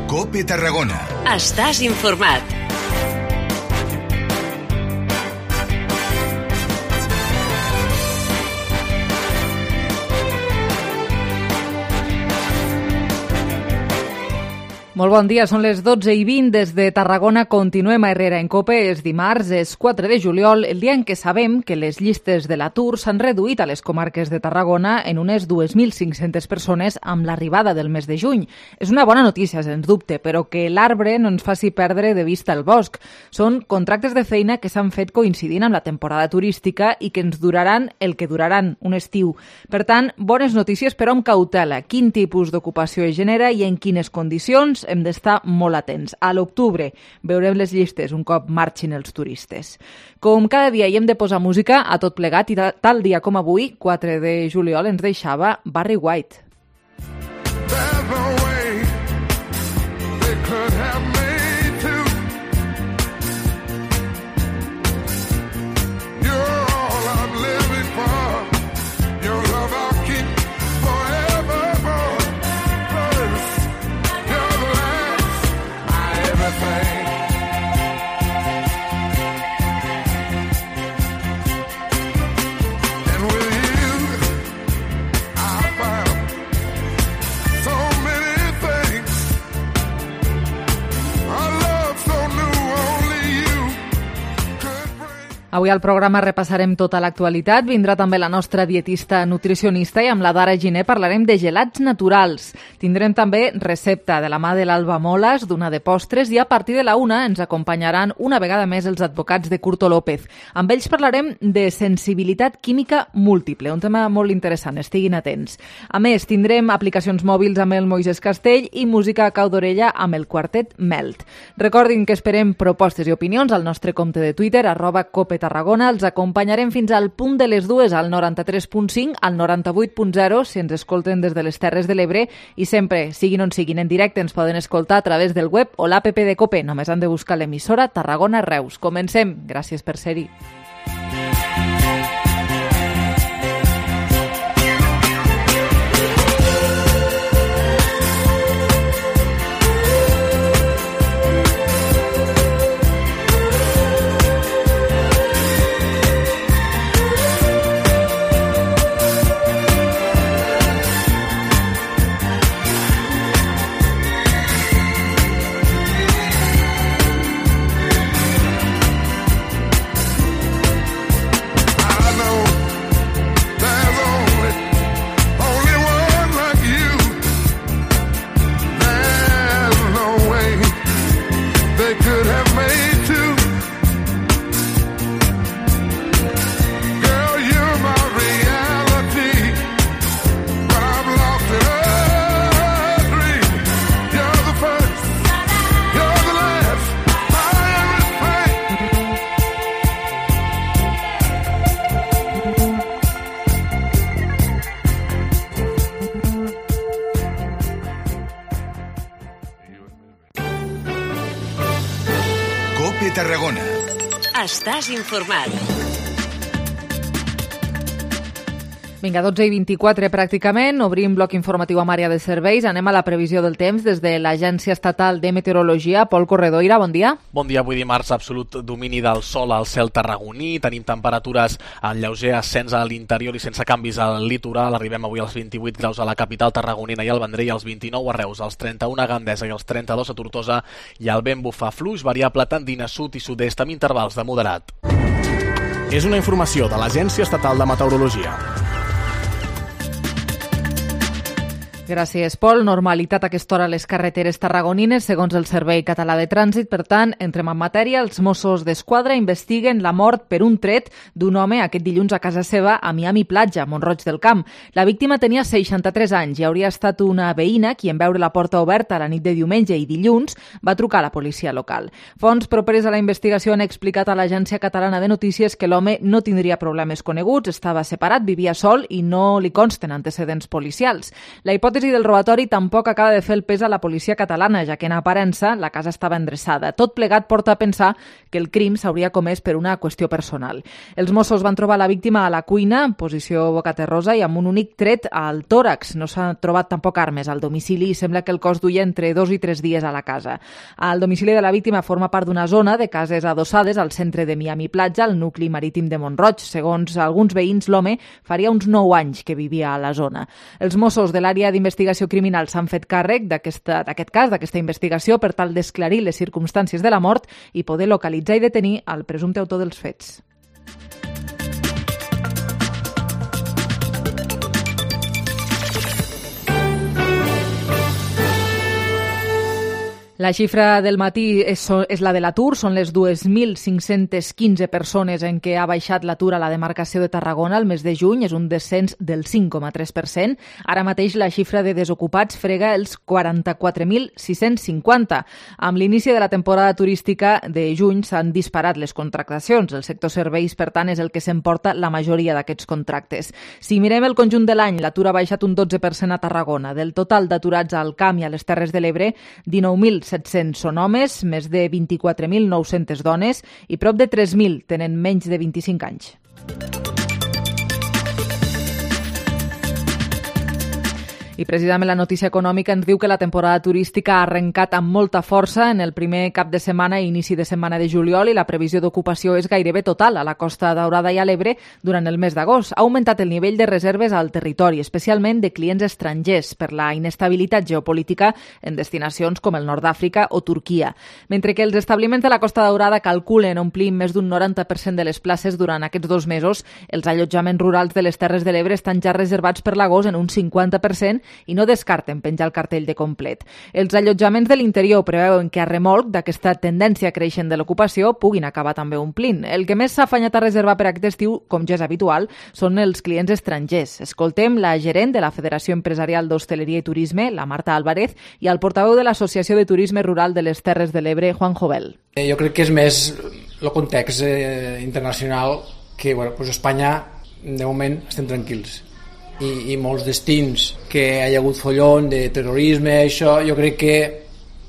COPE Tarragona. Estàs informat. Molt bon dia, són les 12:20 des de Tarragona. Continuem a Herrera en COPE. És dimarts, és 4 de juliol, el dia en què sabem que les llistes de l'atur s'han reduït a les comarques de Tarragona en unes 2.500 persones amb l'arribada del mes de juny. És una bona notícia, sens dubte, però que l'arbre no ens faci perdre de vista el bosc. Són contractes de feina que s'han fet coincidint amb la temporada turística i que ens duraran el que duraran, un estiu. Per tant, bones notícies, però amb cautela. Quin tipus d'ocupació es genera i en quines condicions? Hem d'estar molt atents. A l'octubre veurem les llistes un cop marxin els turistes. Com cada dia hi hem de posar música a tot plegat i tal dia com avui, 4 de juliol, ens deixava Barry White. Avui al programa repassarem tota l'actualitat. Vindrà també la nostra dietista nutricionista i amb la Dara Giner parlarem de gelats naturals. Tindrem també recepta de la mà de l'Alba Molas, d'una de postres, i a partir de la 1 ens acompanyaran una vegada més els advocats de Curto López. Amb ells parlarem de sensibilitat química múltiple, un tema molt interessant, estiguin atents. A més, tindrem aplicacions mòbils amb el Moisés Castell i música a cau d'orella amb el quartet Melt. Recordin que esperem propostes i opinions al nostre compte de Twitter, @COPE Tarragona. Els acompanyarem fins al punt de les 2 al 93.5, al 98.0 si ens escolten des de les Terres de l'Ebre, i sempre, siguin on siguin en directe, ens poden escoltar a través del web o l'app de COPE. Només han de buscar l'emissora Tarragona Reus. Comencem. Gràcies per ser-hi. COPE Tarragona. Estàs informat. Vinga, 12:24 pràcticament, obrim bloc informatiu amb àrea de serveis. Anem a la previsió del temps des de l'Agència Estatal de Meteorologia. Pol Corredoira, bon dia. Bon dia, avui dimarts, absolut domini del sol al cel tarragoní. Tenim temperatures en lleuger ascens a l'interior i sense canvis al litoral. Arribem avui als 28 graus a la capital tarragonina i al Vendrell, als 29 a Reus, als 31 a Gandesa i als 32 a Tortosa, i el vent bufa fluix, variable tendint a sud i sud-est amb intervals de moderat. És una informació de l'Agència Estatal de Meteorologia. Gràcies, Pol. Normalitat a aquesta hora a les carreteres tarragonines, segons el Servei Català de Trànsit. Per tant, entrem en matèria. Els Mossos d'Esquadra investiguen la mort per un tret d'un home aquest dilluns a casa seva a Miami Platja, Mont-roig del Camp. La víctima tenia 63 anys i hauria estat una veïna qui, en veure la porta oberta la nit de diumenge i dilluns, va trucar a la policia local. Fonts properes a la investigació han explicat a l'Agència Catalana de Notícies que l'home no tindria problemes coneguts, estava separat, vivia sol i no li consten antecedents policials. La hipòtesi hipòtesi del robatori tampoc acaba de fer el pes a la policia catalana, ja que en aparença la casa estava endreçada. Tot plegat porta a pensar que el crim s'hauria comès per una qüestió personal. Els Mossos van trobar la víctima a la cuina, en posició bocaterrosa i amb un únic tret al tòrax. No s'han trobat tampoc armes al domicili i sembla que el cos duia entre 2 i 3 dies a la casa. El domicili de la víctima forma part d'una zona de cases adossades al centre de Miami Platja, al nucli marítim de Mont-roig. Segons alguns veïns, l'home faria uns 9 anys que vivia a la zona. Els Mossos de l'àrea d'investigació criminal s'han fet càrrec d'aquest cas, d'aquesta investigació, per tal d'esclarir les circumstàncies de la mort i poder localitzar i detenir el presumpte autor dels fets. La xifra del matí és la de l'atur, són les 2.515 persones en què ha baixat l'atur a la demarcació de Tarragona el mes de juny, és un descens del 5,3%. Ara mateix la xifra de desocupats frega els 44.650. Amb l'inici de la temporada turística de juny s'han disparat les contractacions. El sector serveis, per tant, és el que s'emporta la majoria d'aquests contractes. Si mirem el conjunt de l'any, l'atur ha baixat un 12% a Tarragona. Del total d'aturats al Camp i a les Terres de l'Ebre, 19.700 són homes, més de 24.900 dones i prop de 3.000 tenen menys de 25 anys. I precisament la notícia econòmica ens diu que la temporada turística ha arrencat amb molta força en el primer cap de setmana i inici de setmana de juliol i la previsió d'ocupació és gairebé total a la Costa Daurada i a l'Ebre durant el mes d'agost. Ha augmentat el nivell de reserves al territori, especialment de clients estrangers, per la inestabilitat geopolítica en destinacions com el nord d'Àfrica o Turquia. Mentre que els establiments de la Costa Daurada calculen omplir més d'un 90% de les places durant aquests 2 mesos, els allotjaments rurals de les Terres de l'Ebre estan ja reservats per l'agost en un 50%, i no descarten penjar el cartell de complet. Els allotjaments de l'interior preveuen que a remolc d'aquesta tendència creixent de l'ocupació puguin acabar també omplint. El que més s'ha afanyat a reservar per aquest estiu, com ja és habitual, són els clients estrangers. Escoltem la gerent de la Federació Empresarial d'Hostaleria i Turisme, la Marta Álvarez, i el portaveu de l'Associació de Turisme Rural de les Terres de l'Ebre, Juan Jovel. Jo crec que és més el context internacional que Espanya, de moment, estem tranquils. I molts destins que hi ha hagut follon de terrorisme, això, jo crec que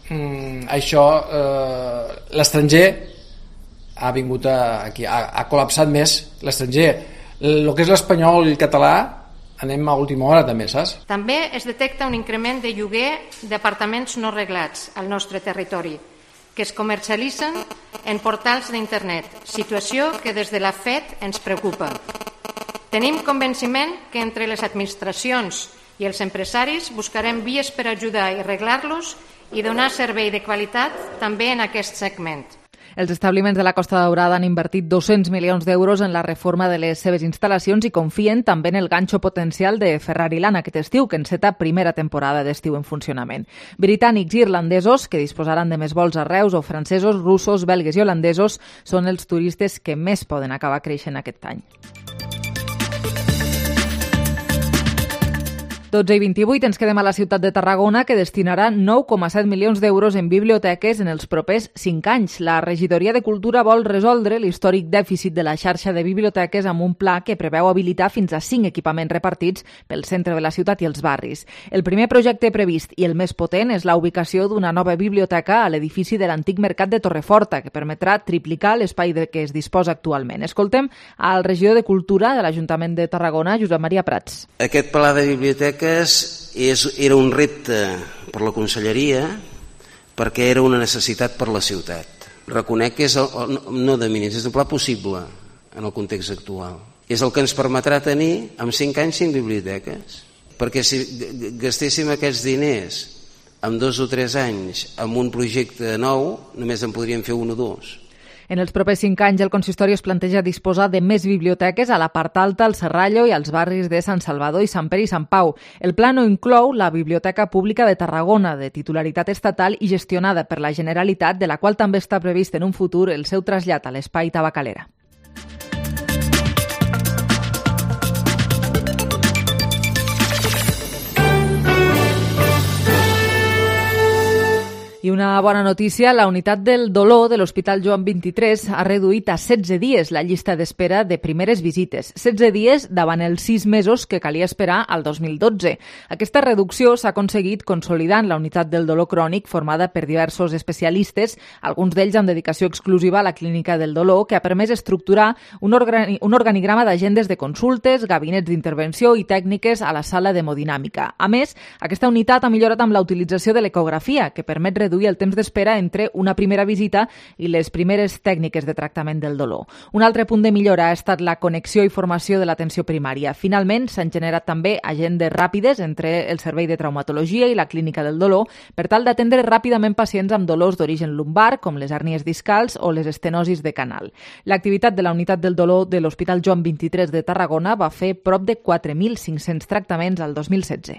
l'estranger ha vingut aquí, ha col·lapsat més l'estranger. El que és l'espanyol i el català anem a última hora també, saps? També es detecta un increment de lloguer d'apartaments no reglats al nostre territori, que es comercialitzen en portals d'internet, situació que des de la FED ens preocupa. Tenim convenciment que entre les administracions i els empresaris buscarem vies per ajudar i arreglar-los i donar servei de qualitat també en aquest segment. Els establiments de la Costa Daurada han invertit 200 milions d'euros en la reforma de les seves instal·lacions i confien també en el ganxo potencial de Ferrari Land aquest estiu, que enceta primera temporada d'estiu en funcionament. Britànics i irlandesos, que disposaran de més vols a Reus, o francesos, russos, belgues i holandesos, són els turistes que més poden acabar creixent aquest any. 12:28 ens quedem a la ciutat de Tarragona, que destinarà 9,7 milions d'euros en biblioteques en els propers 5 anys. La Regidoria de Cultura vol resoldre l'històric dèficit de la xarxa de biblioteques amb un pla que preveu habilitar fins a 5 equipaments repartits pel centre de la ciutat i els barris. El primer projecte previst i el més potent és la ubicació d'una nova biblioteca a l'edifici de l'antic mercat de Torreforta, que permetrà triplicar l'espai de què es disposa actualment. Escoltem al regidor de Cultura de l'Ajuntament de Tarragona, Josep Maria Prats. Aquest pla de biblioteques era un repte per la conselleria perquè era una necessitat per la ciutat. Reconec que és no de mínims, és el pla possible en el context actual. És el que ens permetrà tenir en 5 anys 5 biblioteques, perquè si gastéssim aquests diners en 2 o 3 anys amb un projecte nou, només en podríem fer 1 o 2. En els propers 5 anys, el consistori es planteja disposar de més biblioteques a la part alta, al Serrallo i als barris de Sant Salvador i Sant Pere i Sant Pau. El pla no inclou la Biblioteca Pública de Tarragona, de titularitat estatal i gestionada per la Generalitat, de la qual també està previst en un futur el seu trasllat a l'Espai Tabacalera. I una bona notícia, la unitat del dolor de l'Hospital Joan XXIII ha reduït a 16 dies la llista d'espera de primeres visites. 16 dies davant els 6 mesos que calia esperar al 2012. Aquesta reducció s'ha aconseguit consolidant la unitat del dolor crònic formada per diversos especialistes, alguns d'ells amb dedicació exclusiva a la clínica del dolor, que ha permès estructurar un organigrama d'agendes de consultes, gabinets d'intervenció i tècniques a la sala d'hemodinàmica. A més, aquesta unitat ha millorat amb la utilització de l'ecografia, que permet reduir el temps d'espera entre una primera visita i les primeres tècniques de tractament del dolor. Un altre punt de millora ha estat la connexió i formació de l'atenció primària. Finalment, s'han generat també agendes ràpides entre el servei de traumatologia i la clínica del dolor per tal d'atendre ràpidament pacients amb dolors d'origen lumbar, com les hèrnies discals o les estenosis de canal. L'activitat de la unitat del dolor de l'Hospital Joan XXIII de Tarragona va fer prop de 4.500 tractaments al 2016.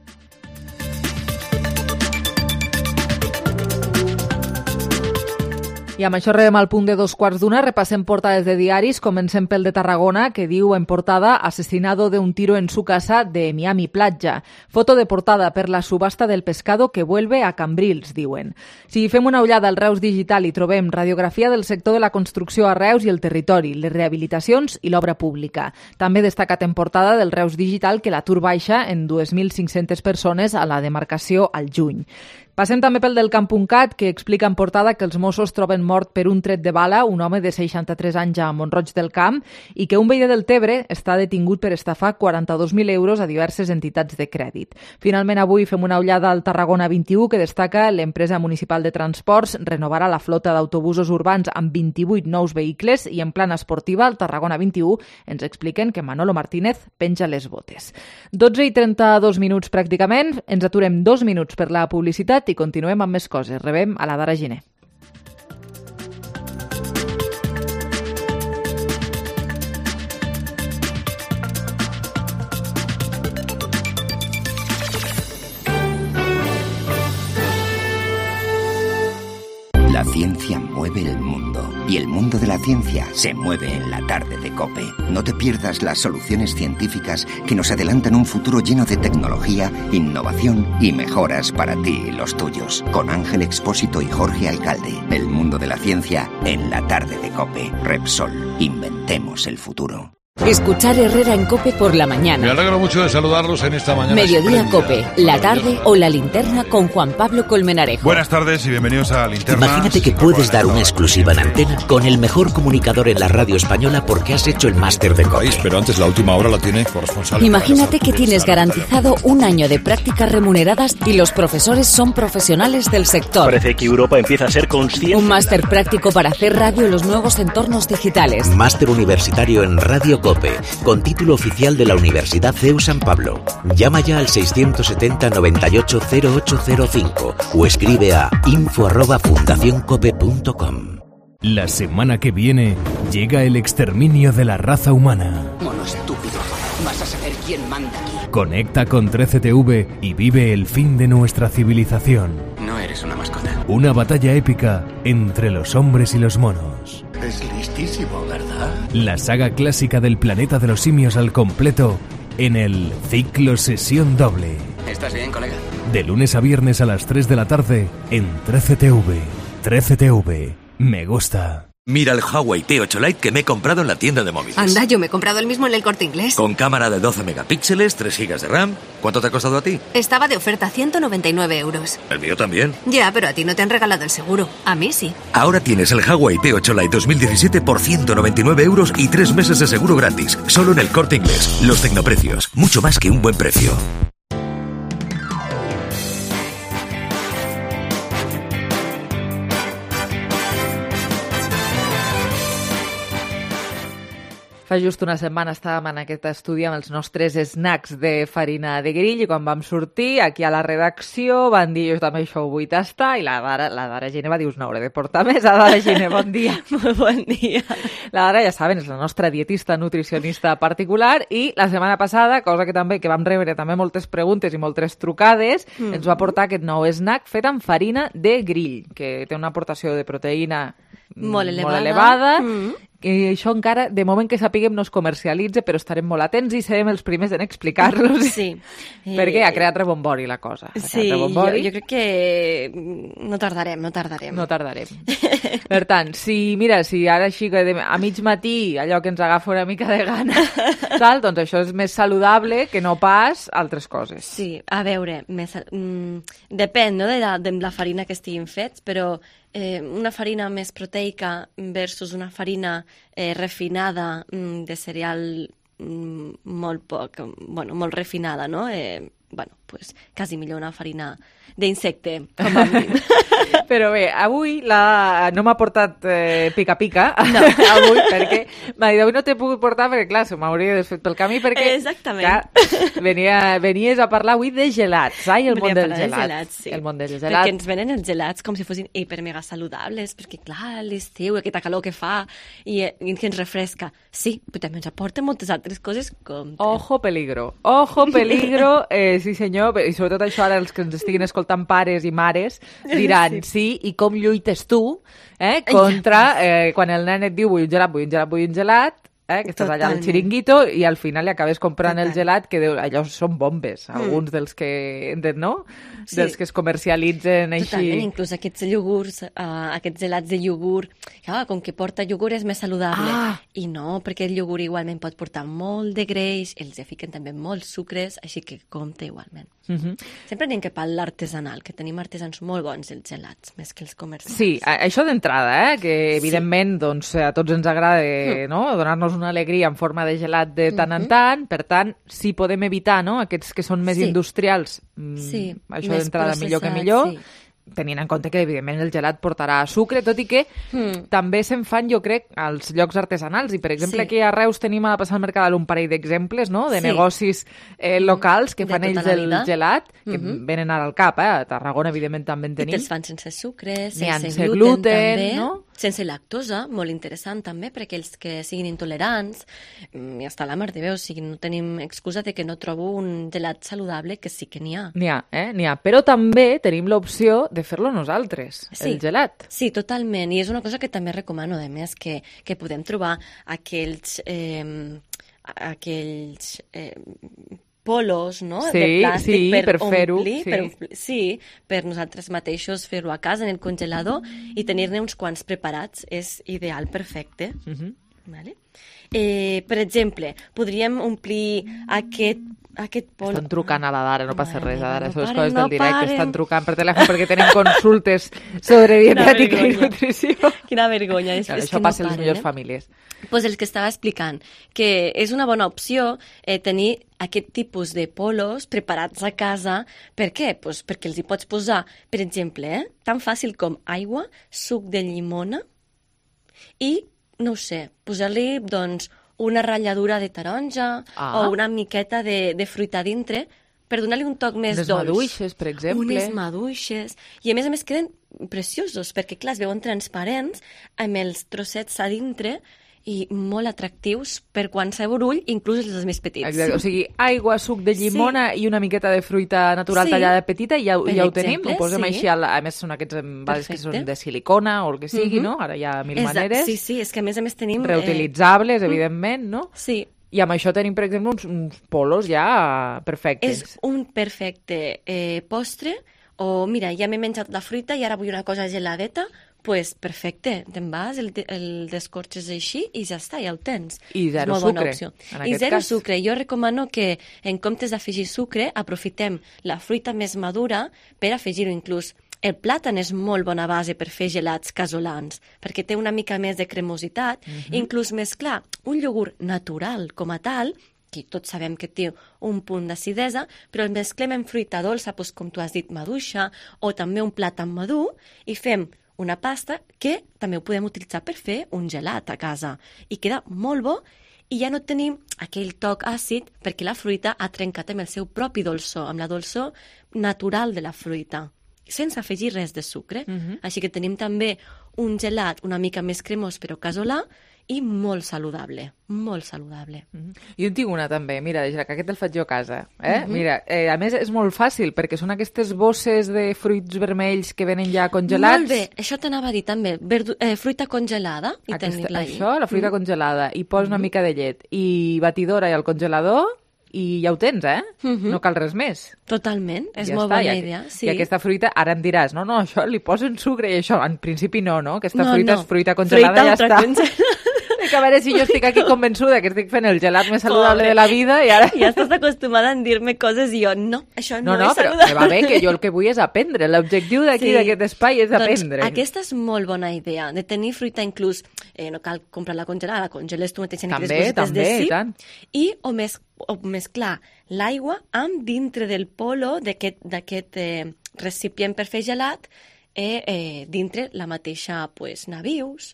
I amb això arribem al punt de 2:15. Repassem portades de diaris. Comencem pel de Tarragona, que diu en portada «Asesinado de un tiro en su casa de Miami Platja». Foto de portada per la subhasta del pescado que vuelve a Cambrils, diuen. Si fem una ullada al Reus Digital hi trobem radiografia del sector de la construcció a Reus i el territori, les rehabilitacions i l'obra pública. També destacat en portada del Reus Digital que l'atur baixa en 2.500 persones a la demarcació al juny. Passem també pel del Camp.cat, que explica en portada que els Mossos troben mort per un tret de bala un home de 63 anys a Mont-roig del Camp i que un veí del Tebre està detingut per estafar 42.000 euros a diverses entitats de crèdit. Finalment, avui fem una ullada al Tarragona 21, que destaca l'empresa municipal de transports renovarà la flota d'autobusos urbans amb 28 nous vehicles i en plana esportiva al Tarragona 21 ens expliquen que Manolo Martínez penja les botes. 12:32 minuts pràcticament, ens aturem 2 minuts per la publicitat i continuem amb més coses. Rebem a la Dara Giner. La ciencia mueve el mundo y el mundo de la ciencia se mueve en la tarde de COPE. No te pierdas las soluciones científicas que nos adelantan un futuro lleno de tecnología, innovación y mejoras para ti y los tuyos. Con Ángel Expósito y Jorge Alcalde. El mundo de la ciencia en la tarde de COPE. Repsol. Inventemos el futuro. Escuchar Herrera en COPE por la mañana. Me alegro mucho de saludarlos en esta mañana. Mediodía COPE, la tarde o la linterna con Juan Pablo Colmenarejo. Buenas tardes y bienvenidos a Linterna. Imagínate que puedes dar una exclusiva en antena con el mejor comunicador en la radio española porque has hecho el máster de COPE. Pero antes la última hora la tiene corresponsal. Imagínate que tienes garantizado un año de prácticas remuneradas y los profesores son profesionales del sector. Parece que Europa empieza a ser consciente. Un máster práctico para hacer radio en los nuevos entornos digitales. Máster universitario en Radio COPE, con título oficial de la Universidad CEU San Pablo. Llama ya al 670 98 0805 o escribe a info@fundacioncope.com. La semana que viene llega el exterminio de la raza humana. Mono estúpido, vas a saber quién manda aquí. Conecta con 13TV y vive el fin de nuestra civilización. No eres una mascota. Una batalla épica entre los hombres y los monos. Es listísimo, ¿verdad? La saga clásica del planeta de los simios al completo en el Ciclo Sesión Doble. ¿Estás bien, colega? De lunes a viernes a las 3 de la tarde en 13TV. 13TV. Me gusta. Mira el Huawei P8 Lite que me he comprado en la tienda de móviles. Anda, yo me he comprado el mismo en el Corte Inglés. Con cámara de 12 megapíxeles, 3 GB de RAM. ¿Cuánto te ha costado a ti? Estaba de oferta, 199 euros. El mío también. Ya, pero a ti no te han regalado el seguro. A mí sí. Ahora tienes el Huawei P8 Lite 2017 por 199 euros y 3 meses de seguro gratis. Solo en el Corte Inglés. Los tecnoprecios. Mucho más que un buen precio. Fa just una setmana estàvem en aquest estudi amb els nostres snacks de farina de grill i quan vam sortir aquí a la redacció van dir jo també això ho vull tastar i la Dara Giner va dir us n'hauré de portar més. La Dara Giner, bon dia. Molt bon dia. La Dara, ja saben, és la nostra dietista nutricionista particular i la setmana passada, cosa que vam rebre també moltes preguntes i moltes trucades, ens va portar aquest nou snack fet amb farina de grill, que té una aportació de proteïna molt elevada, I això encara, de moment que sapiguem, no es comercialitza, però estarem molt atents i serem els primers en explicar-los. Sí. Perquè ha creat rebombori la cosa. Sí, jo crec que no tardarem. No tardarem. Per tant, si ara així a mig matí, allò que ens agafa una mica de gana, tal, doncs això és més saludable que no pas altres coses. Sí, a veure, depèn, no, de la farina que estiguin fets, però una farina més proteica versus una farina refinada de cereal molt molt refinada, no? Pues quasi millor una farina d'insecte, com a mínim. Però bé, avui no m'ha portat pica-pica, no. Avui, perquè avui no t'he pogut portar perquè, clar, se m'hauria desfet pel camí perquè... Exactament. Clar, venies a parlar avui de gelats, el món dels gelats. Sí. El món dels gelats. Perquè ens venen els gelats com si fossin hiper-mega saludables, perquè, clar, l'estiu, aquesta calor que fa i que ens refresca. Sí, però també ens aporta moltes altres coses com... Ojo peligro, sí senyor, i sobretot això ara els que ens estiguin escoltant pares i mares diran, sí, i com lluites tu contra quan el nen et diu vull un gelat, que estàs allà al xiringuito i al final li acabes comprant el gelat, que allò són bombes, alguns dels que, no? Sí. Dels que es comercialitzen així. Totalment, inclús aquests iogurts, aquests gelats de iogurt, com que porta iogurt és més saludable. I no, perquè el iogurt igualment pot portar molt de greix, els fiquen també molts sucres, així que compte igualment. Sempre anem cap a l'artesanal, que tenim artesans molt bons els gelats, més que els comercials. Sí, això d'entrada, que evidentment doncs, a tots ens agrada donar-nos una alegria en forma de gelat de tant en tant, per tant, si podem evitar aquests que són més industrials, això d'entrada millor que millor, tenint en compte que, evidentment, el gelat portarà sucre, tot i que també se'n fan, jo crec, als llocs artesanals. I, per exemple, aquí a Reus tenim a Passar al Mercadal un parell d'exemples, no?, de negocis locals que fan ells el gelat, que venen ara al cap, a Tarragona, evidentment, també en tenim. I te'ls fan sense sucre, sense gluten, també. Sense lactosa, molt interessant també, perquè els que siguin intolerants, i està la mar de Déu, o sigui, no tenim excusa de que no trobo un gelat saludable, que sí que n'hi ha. N'hi ha. Però també tenim l'opció de fer-lo nosaltres, el gelat. Sí, totalment, i és una cosa que també recomano, a més, que podem trobar aquells polos, no?, de plàstic per omplir, per nosaltres mateixos fer-ho a casa en el congelador i tenir-ne uns quants preparats és ideal, perfecte. Vale? Per exemple, podríem omplir aquest polo... Estan trucant a la Dara, no passa res, Dara, són les coses del directe, estan trucant per telèfon perquè tenen consultes sobre dietètica i nutrició. Quina vergonya. Això passa a les millors famílies. Doncs el que estava explicant, que és una bona opció tenir aquest tipus de polos preparats a casa. Per què? Doncs perquè els hi pots posar, per exemple, tan fàcil com aigua, suc de llimona i, no ho sé, posar-li, doncs, una ratlladura de taronja o una miqueta de fruita dintre per donar-li un toc més dolç. Unes maduixes, per exemple. Unes maduixes. I a més queden preciosos, perquè clar, es veuen transparents amb els trossets a dintre i molt atractius per qualsevol ull, inclús els més petits. Exacte. O sigui, aigua, suc de llimona i una miqueta de fruita natural tallada petita i ja ho tenim. Ho posem així, a més són aquests envals que són de silicona o el que sigui, no? Ara hi ha mil maneres. Sí, és que a més tenim... Reutilitzables, evidentment, no? Sí. I amb això tenim, per exemple, uns polos ja perfectes. És un perfecte postre, o mira, ja m'he menjat la fruita i ara vull una cosa geladeta, pues perfecte, te'n vas, el descorxes així i ja està, ja ho tens. I zero sucre, en aquest cas. Sucre. Jo recomano que, en comptes d'afegir sucre, aprofitem la fruita més madura per afegir-ho inclús. El plàtan és molt bona base per fer gelats casolans, perquè té una mica més de cremositat, inclús més clar, un iogurt natural com a tal, que tots sabem que té un punt d'acidesa, però el mesclem en fruita dolça, doncs, com tu has dit, maduixa, o també un plàtan madur, i fem una pasta que també ho podem utilitzar per fer un gelat a casa. I queda molt bo i ja no tenim aquell toc àcid perquè la fruita ha trencat amb el seu propi dolçor, amb la dolçor natural de la fruita, sense afegir res de sucre. Així que tenim també un gelat una mica més cremós però casolà i molt saludable, molt saludable. Jo en tinc una també, mira, que aquest el faig jo a casa. Mira, a més és molt fàcil perquè són aquestes bosses de fruits vermells que venen ja congelats. Molt bé, això t'anava a dir també, fruita congelada i tenir-la ahí. Això, la fruita congelada, i posa una mica de llet i batidora i al congelador i ja ho tens, No cal res més. Totalment, és molt bona idea. I aquesta fruita, ara em diràs, no, això li posen sucre i això, en principi no, Aquesta fruita és fruita congelada i ja està. Que a veure si jo estic aquí convençuda que estic fent el gelat més saludable de la vida i ara... Ja estàs acostumada a dir-me coses i jo, no, això no és saludable. No, però va bé, que jo el que vull és aprendre. L'objectiu d'aquí, d'aquest espai, és aprendre. Doncs aquesta és molt bona idea, de tenir fruita inclús, no cal comprar-la congelada, la congeles tu mateix en aquestes bossetes de cip. I, o mesclar l'aigua amb dintre del polo d'aquest recipient per fer gelat, dintre la mateixa nabius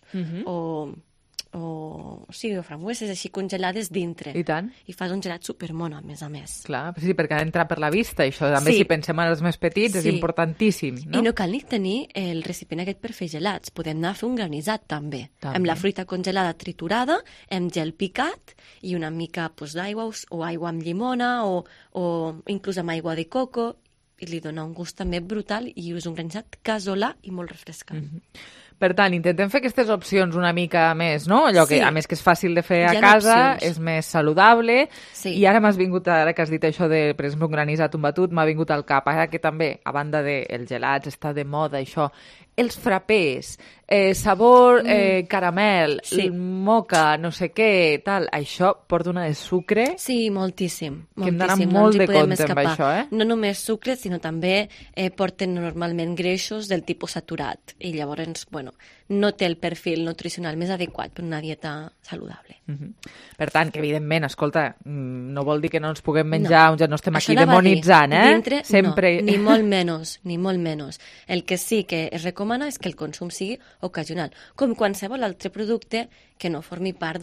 o frambueses així congelades dintre. I tant. I fas un gelat supermono, a més. Clar, sí, perquè ha d'entrar per la vista, això. També si pensem en els més petits és importantíssim, no? I no cal ni tenir el recipient aquest per fer gelats. Podem anar a fer un granissat, també. Amb la fruita congelada triturada, amb gel picat i una mica d'aigua o aigua amb llimona o inclús amb aigua de coco, i li dona un gust també brutal i és un granissat casolà i molt refrescant. Per tant, intentem fer aquestes opcions una mica més, no? Allò que, a més que és fàcil de fer a casa, és més saludable, i ara m'has vingut, ara que has dit això de, per exemple, un granissat, un batut, m'ha vingut al cap, ara que també, a banda dels gelats, està de moda això, els frapés, sabor caramel, moca, no sé què, tal, això porta una de sucre... Sí, moltíssim. Que hem d'anar molt de compte amb això, No només sucre, sinó també porten normalment greixos del tipus saturat. I llavors, no té el perfil nutricional més adequat per una dieta saludable. Per tant, que evidentment, escolta, no vol dir que no ens puguem menjar, ja no estem aquí demonitzant, Dintre, sempre... no, ni molt menys. El que sí que es recomana és que el consum sigui ocasional, com qualsevol altre producte que no formi part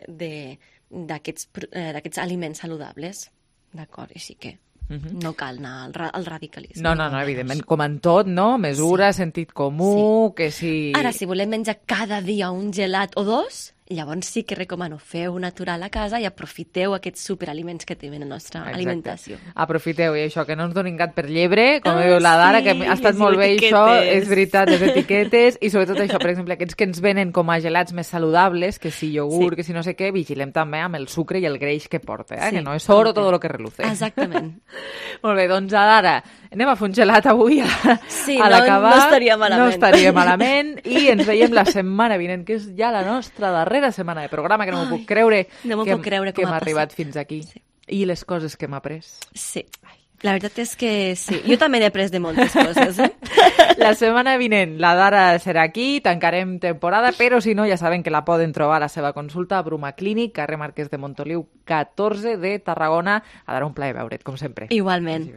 d'aquests aliments saludables. D'acord? Així que no cal anar al radicalisme. No, evidentment, com en tot, no? Mesura, sentit comú, que si... Ara, si volem menjar cada dia un gelat o dos, llavors sí que recomano feu natural a casa i aprofiteu aquests superaliments que tenim en la nostra alimentació. Aprofiteu, i això, que no ens donin gat per llebre, com diu la Dara, que ha estat molt bé això, és veritat, les etiquetes, i sobretot això, per exemple, aquests que ens venen com a gelats més saludables, que si iogurt, que si no sé què, vigilem també amb el sucre i el greix que porta, que no és oro todo lo que reluce. Exactament. Molt bé, doncs Dara, anem a fer un gelat avui a l'acabar. No estaria malament. No estaria malament, i ens veiem la setmana vinent, que és ja la nostra darrera setmana de programa, que no m'ho puc creure que hem arribat fins aquí. I les coses que hem après. Sí, la veritat és que sí. Jo també n'he après de moltes coses. La setmana vinent la Dara serà aquí, tancarem temporada, però si no ja saben que la poden trobar a la seva consulta a Bruma Clínic, carrer Marquès de Montoliu 14 de Tarragona. A Dara, un plaer veure't, com sempre. Igualment.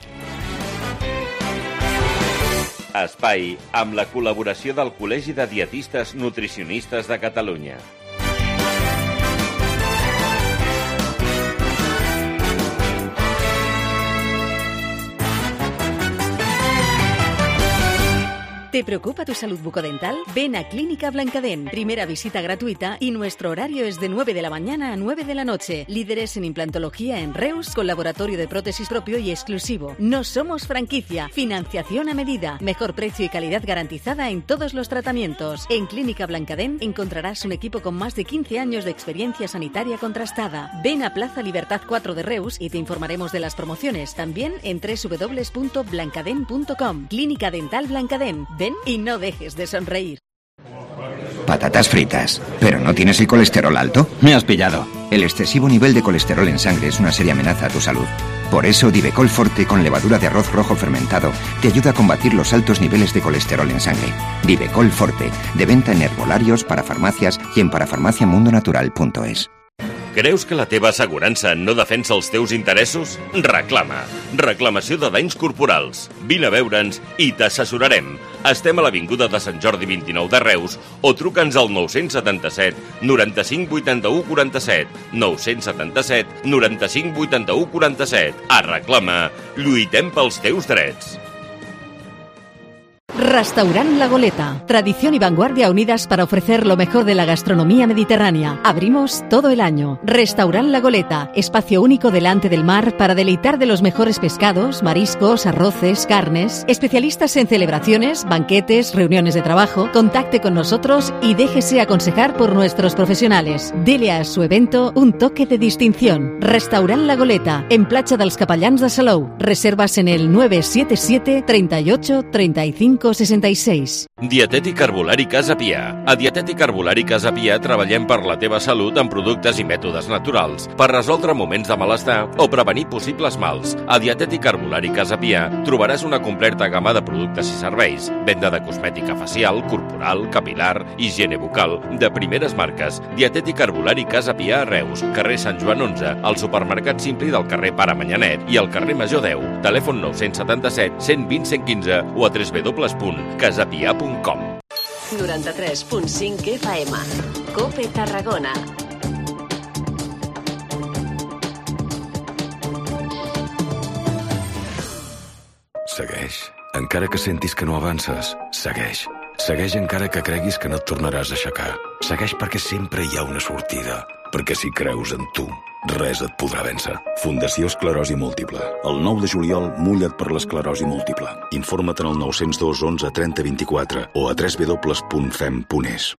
Espai amb la col·laboració del Col·legi de Dietistes Nutricionistes de Catalunya. ¿Te preocupa tu salud bucodental? Ven a Clínica Blancadent. Primera visita gratuita y nuestro horario es de 9 de la mañana a 9 de la noche. Líderes en implantología en Reus, con laboratorio de prótesis propio y exclusivo. No somos franquicia. Financiación a medida. Mejor precio y calidad garantizada en todos los tratamientos. En Clínica Blancadent encontrarás un equipo con más de 15 años de experiencia sanitaria contrastada. Ven a Plaza Libertad 4 de Reus y te informaremos de las promociones. También en www.blancadent.com. Clínica Dental Blancadent. Ven y no dejes de sonreír. Patatas fritas. ¿Pero no tienes el colesterol alto? Me has pillado. El excesivo nivel de colesterol en sangre es una seria amenaza a tu salud. Por eso Divecol Forte con levadura de arroz rojo fermentado te ayuda a combatir los altos niveles de colesterol en sangre. Divecol Forte, de venta en herbolarios, parafarmàcies i en parafarmaciamundonatural.es. Creus que la teva assegurança no defensa els teus interessos? Reclama. Reclamació de danys corporals. Vine a veure'ns i t'assessorarem. Estem a l'Avinguda de Sant Jordi 29 de Reus o truca'ns al 977 95 81 47. 977 95 81 47. A Reclama, lluitem pels teus drets. Restaurant La Goleta. Tradición y vanguardia unidas para ofrecer lo mejor de la gastronomía mediterránea. Abrimos todo el año. Restaurant La Goleta. Espacio único delante del mar para deleitar de los mejores pescados, mariscos, arroces, carnes. Especialistas en celebraciones, banquetes, reuniones de trabajo. Contacte con nosotros y déjese aconsejar por nuestros profesionales. Dele a su evento un toque de distinción. Restaurant La Goleta. En Platja dels Capellans de Salou. Reservas en el 977 38 35 66. Dietètic Herbolari Casa Pia. A Dietètic Herbolari Casa Pia treballem per la teva salut amb productes i mètodes naturals, per resoldre moments de malestar o prevenir possibles mals. A Dietètic Herbolari Casa Pia trobaràs una completa gamma de productes i serveis, venda de cosmètica facial, corporal, capilar, higiene bucal, de primeres marques. Dietètic Herbolari Casa Pia a Reus, carrer Sant Joan 11, al supermercat Simpli del carrer Pare Manyanet i al carrer Major 10. Telèfon 977 120 115 o a www.casapia.com. 93.5 FM. COPE Tarragona. Segueix. Encara que sentis que no avances, segueix. Segueix encara que creguis que no et tornaràs a aixecar. Segueix perquè sempre hi ha una sortida. Perquè si creus en tu, res et podrà vèncer. Fundació Esclerosi Múltiple. El 9 de juliol, mulla't per l'esclerosi múltiple. Informa't en el 902 11 30 24 o a www.fem.es.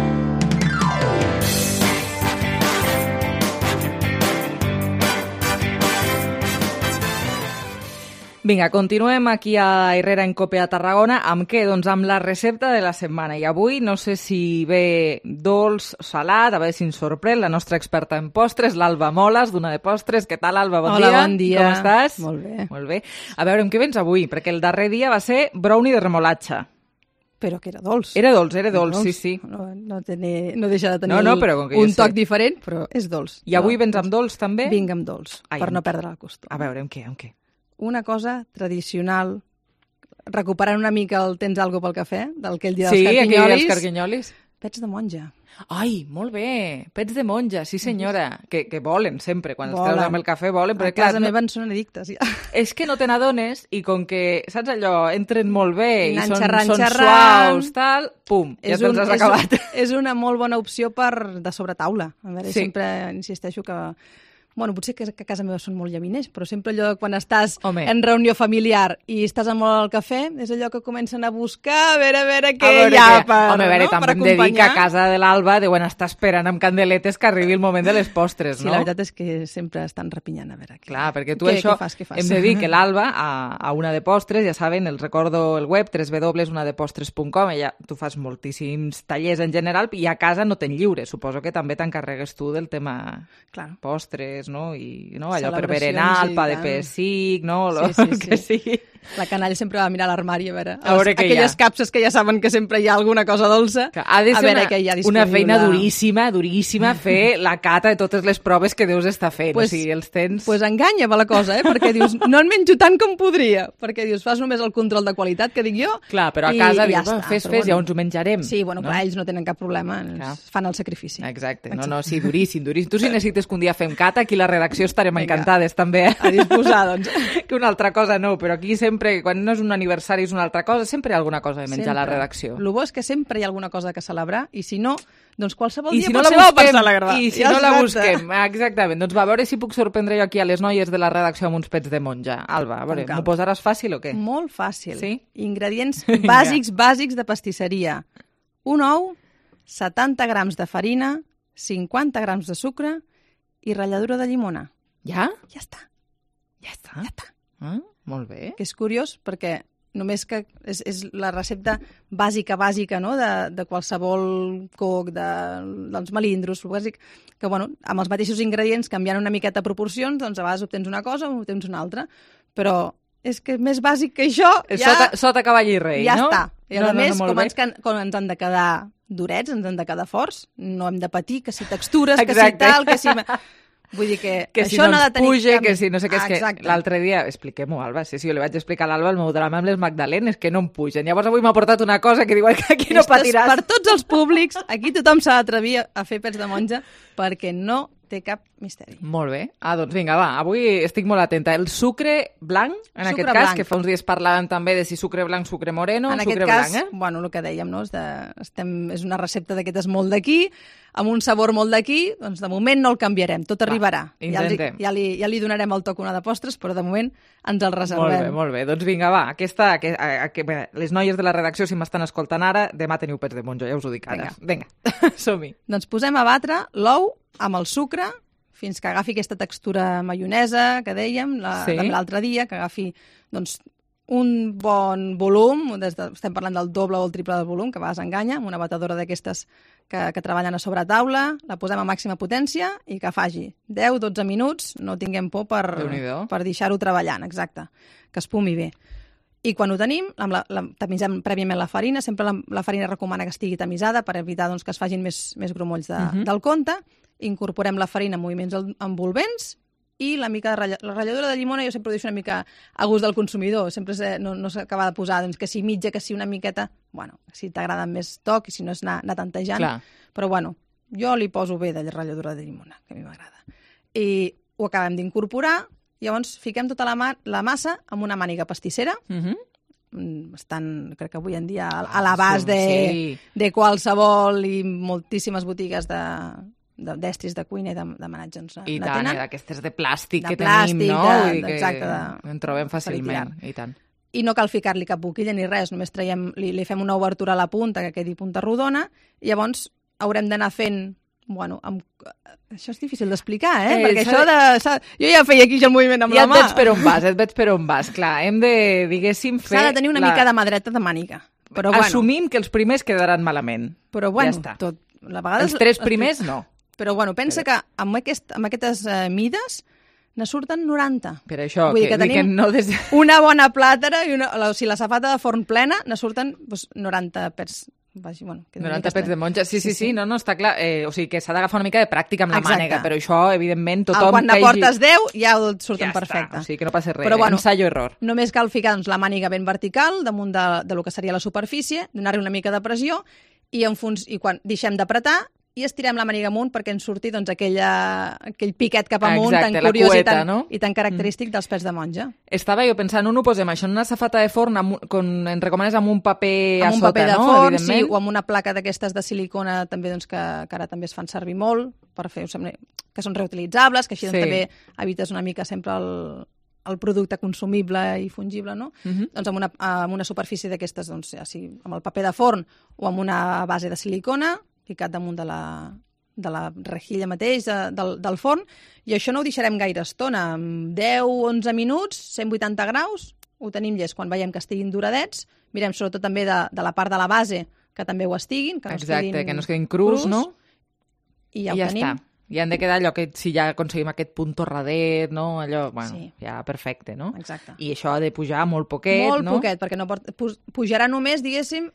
Vinga, continuem aquí a Herrera en Cope a Tarragona. Amb què? Doncs amb la recepta de la setmana. I avui no sé si ve dolç, salat, a veure si ens sorprèn la nostra experta en postres, l'Alba Moles, d'Una de Postres. Què tal, Alba? Bon dia. Hola, bon dia. Com estàs? Molt bé. Molt bé. A veure, amb què vens avui? Perquè el darrer dia va ser brownie de remolatxa. Però que era dolç. Era dolç, sí, sí. No deixa de tenir un toc diferent, però és dolç. I avui vens amb dolç, també? Vinc amb dolç, per no perdre el costum. A veure, amb què? Una cosa tradicional, recuperant una mica el tens algo pel cafè, d'aquell dia dels carquinyolis. Sí, aquell dels carquinyolis. Pets de monja. Ai, molt bé, pets de monja, sí senyora, que volen sempre, quan els treus amb el cafè volen. A casa meva en són addictes, ja. És que no te n'adones i com que, saps allò, entren molt bé i són xerrant, suaus, tal, pum, ja te'ls has acabat. És una molt bona opció de sobretaula. A veure, sempre insisteixo que... Bueno, potser que a casa meva són molt llaminers, però sempre allò quan estàs en reunió familiar i estàs amb el cafè, és allò que comencen a buscar, a veure què hi ha per acompanyar. Home, a veure, també hem de dir que a casa de l'Alba deuen estar esperant amb candeletes que arribi el moment de les postres, no? Sí, la veritat és que sempre estan repinyant a veure què. Clar, perquè tu això hem de dir que l'Alba, a Una de Postres, ja saben, els recordo el web, www.unadepostres.com, tu fas moltíssims tallers en general i a casa no ten lliure, suposo que també t'encarregues tu del tema postres, no? I allò per berenar, el pa de pessic, no? Que sigui. La canalla sempre va a mirar l'armari a veure aquelles capses que ja saben que sempre hi ha alguna cosa dolça. Ha de ser una feina duríssima fer la cata de totes les proves que deus estar fent. O sigui, els tens... Pues enganya la cosa, perquè dius, no en menjo tant com podria, perquè dius, fas només el control de qualitat que dic jo. Clar, però a casa dius, fes, ja ens ho menjarem. Sí, bueno, clar, ells no tenen cap problema, fan el sacrifici. Exacte, no, sí, duríssim. Tu si necessites que un dia fem cata, aquí a la redacció estarem encantades també. A disposar, doncs. Que una altra cosa no, però aquí sempre, quan no és un aniversari, és una altra cosa, sempre hi ha alguna cosa de menjar a la redacció. El bo és que sempre hi ha alguna cosa que celebrar, i si no, doncs qualsevol dia pot ser bo per celebrar. I si no la busquem, exactament. Doncs va, a veure si puc sorprendre jo aquí a les noies de la redacció amb uns pets de monja. Alba, a veure, m'ho posaràs fàcil o què? Molt fàcil. Sí? Ingredients bàsics de pastisseria. Un ou, 70 grams de farina, 50 grams de sucre i ratlladura de llimona. Ja? Ja està. Ja està. Molt bé. Que és curiós perquè només que és la recepta bàsica, no?, de qualsevol coc, dels melindros, bàsic, que, bueno, amb els mateixos ingredients, canviant una miqueta proporcions, doncs a vegades obtens una cosa o obtens una altra, però és que més bàsic que això... Sota cavall i rei, no? Ja està. I a més, com ens han de quedar durets, ens han de quedar forts, no hem de patir, que si textures, que si tal, que si... Vull dir que això si no no ha de tenir puja, que si no sé què, és que l'altre dia, expliquem-ho, Alba, sí, jo li vaig explicar a l'Alba el meu drama amb les magdalenes, que no em pugen. Llavors avui m'ha portat una cosa que diu que aquí no patiràs. Per tots els públics, aquí tothom s'ha d'atrevir a fer pets de monja perquè no té cap misteri. Molt bé. Doncs vinga, va, avui estic molt atenta. El sucre blanc, en aquest cas, que fa uns dies parlàvem també de si sucre blanc, sucre moreno, sucre blanc, En aquest cas, bueno, el que dèiem, no? És una recepta d'aquestes molt d'aquí, amb un sabor molt d'aquí, doncs de moment no el canviarem, tot arribarà. Ja li donarem el toc una de postres, però de moment ens el reservem. Molt bé. Doncs vinga, va, les noies de la redacció, si m'estan escoltant ara, demà teniu pets de monjo, ja us ho dic ara. Vinga, som-hi. Doncs posem a batre l'ou amb el sucre fins que agafi aquesta textura maionesa que dèiem l'altre dia, que agafi doncs, un bon volum, estem parlant del doble o el triple del volum, que a vegades enganya, amb una batedora d'aquestes que treballen a sobre taula, la posem a màxima potència i que faci 10-12 minuts, no tinguem por per deixar-ho treballant, exacte, que espumi bé. I quan ho tenim, tamisem prèviament la farina, sempre la farina recomana que estigui tamisada per evitar doncs, que es facin més grumolls del compte, incorporem la farina en moviments envolvents i la ratlladura de llimona jo sempre ho deixo una mica a gust del consumidor, sempre no s'acaba de posar doncs, que si mitja, que si una miqueta, bueno, si t'agrada més toc i si no és anar tantejant, però bueno, jo li poso bé de ratlladura de llimona, que a mi m'agrada. I ho acabem d'incorporar, llavors fiquem tota la massa amb una màniga pastissera, estan, crec que avui en dia, a l'abast de qualsevol i moltíssimes botigues d'estris de cuina i d'amenatge la tenen. I tant, d'aquestes de plàstic que tenim, no? Exacte. En trobem fàcilment, i tant. I no cal ficar-li cap boquilla ni res, només li fem una obertura a la punta que quedi punta rodona, i llavors haurem d'anar fent, bueno, això és difícil d'explicar, perquè això jo ja feia aquí el moviment amb la mà. Ja et veig per on vas, clar, hem de, diguéssim, fer... S'ha de tenir una mica de mà dreta de màniga. Assumint que els primers quedaran malament. Però bueno, tot. Els 3 primers no. Però bueno, pensa que amb aquestes mides ne surten 90. Per això, vull dir que tenim una bona plàtera i si la safata de forn plena ne surten 90 pets. 90 pets de monja, sí, no, està clar. O sigui que s'ha d'agafar una mica de pràctica amb la mànega, però això, evidentment, tothom... Quan ne portes 10 ja surten perfecte. O sigui que no passa res, ensayo-error. Només cal ficar la màniga ben vertical damunt de lo que seria la superfície, donar-li una mica de pressió i quan deixem d'apretar i estirem la màniga amunt perquè ens surti aquell piquet cap amunt tan curiós i tan característic dels pets de monja. Estava jo pensant, ho posem això en una safata de forn, ens recomanes amb un paper a sota, no? Amb un paper de forn, sí, o amb una placa d'aquestes de silicona també, doncs, que ara també es fan servir molt, per fer, que són reutilitzables, que així també evites una mica sempre el producte consumible i fungible, no? Doncs amb una superfície d'aquestes, doncs, amb el paper de forn o amb una base de silicona, ficat damunt de la rejilla mateix del forn, i això no ho deixarem gaire estona, amb 10-11 minuts, 180 graus, ho tenim llest. Quan veiem que estiguin duradets, mirem sobretot també de la part de la base, que també ho estiguin, que no es quedin crus, no? I ja ho tenim. Està. I han de quedar allò que si ja aconseguim aquest punt torradet, no? Allò, bueno, ja perfecte, no? Exacte. I això ha de pujar molt poquet, no? Molt poquet, perquè pujarà només, diguéssim,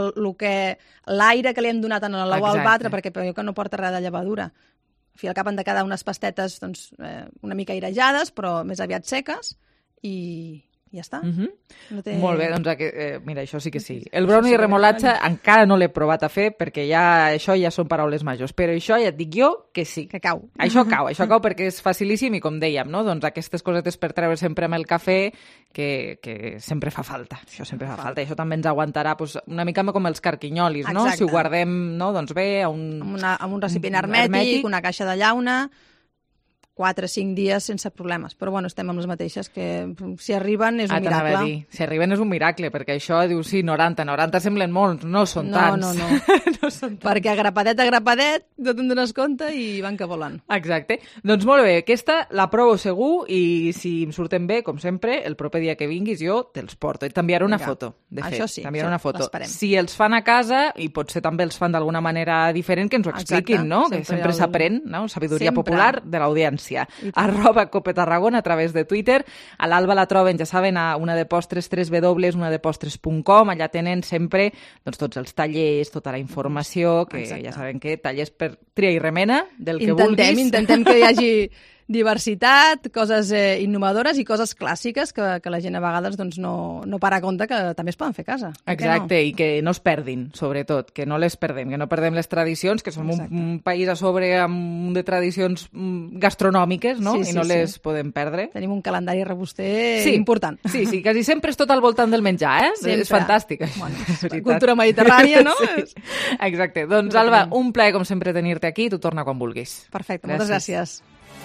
l'aire que li hem donat en l'ou al batre, perquè que no porta res de llevadura. Al fi al cap han de quedar unes pastetes doncs, una mica airejades, però més aviat seques, i ja està. Molt bé, doncs mira, això sí que sí. El brownie i remolatxa encara no l'he provat a fer perquè això ja són paraules majors, però això ja et dic jo que sí. Que cau. Això cau perquè és facilíssim i com dèiem, no? Doncs aquestes cosetes per treure sempre amb el cafè que sempre fa falta. Això sempre fa falta. I això també ens aguantarà una mica com els carquinyolis, no? Si ho guardem doncs bé amb un recipient hermètic, una caixa de llauna, 4 o 5 dies sense problemes. Però bueno, estem amb les mateixes, que si arriben és un miracle. Si arriben és un miracle, perquè això diu, sí, 90 semblen molts, no són tants. No. No són tants. Perquè a grapadet, no te'n dones compte i van que volen. Exacte. Doncs molt bé, aquesta la provo segur i si em surten bé, com sempre, el proper dia que vinguis jo te'ls porto. I t'enviaré una foto, de fet. Això sí, l'esperem. Si els fan a casa, i potser també els fan d'alguna manera diferent, que ens ho expliquin, no? Que sempre s'aprèn, no? Sabidoria popular de l'audiència. @copetarragona a través de Twitter. A l'Alba la troben, ja saben, a Una de Postres, www.unadepostres.com. Allà tenen sempre doncs, tots els tallers, tota la informació, que ja saben que tallers per tria i remena, del que vulguis. Intentem que hi hagi diversitat, coses innovadores i coses clàssiques que la gent a vegades doncs, no para a compte que també es poden fer a casa. Exacte, i que no es perdin, sobretot, que no les perdem, que no perdem les tradicions, que som un país a sobre amb de tradicions gastronòmiques, no? I no les podem perdre. Tenim un calendari reboster important. Sí, quasi sempre és tot al voltant del menjar, És fantàstic. Cultura mediterrània, no? Exacte. Doncs, Alba, un plaer, com sempre, tenir-te aquí. Tu torna quan vulguis. Perfecte, moltes gràcies.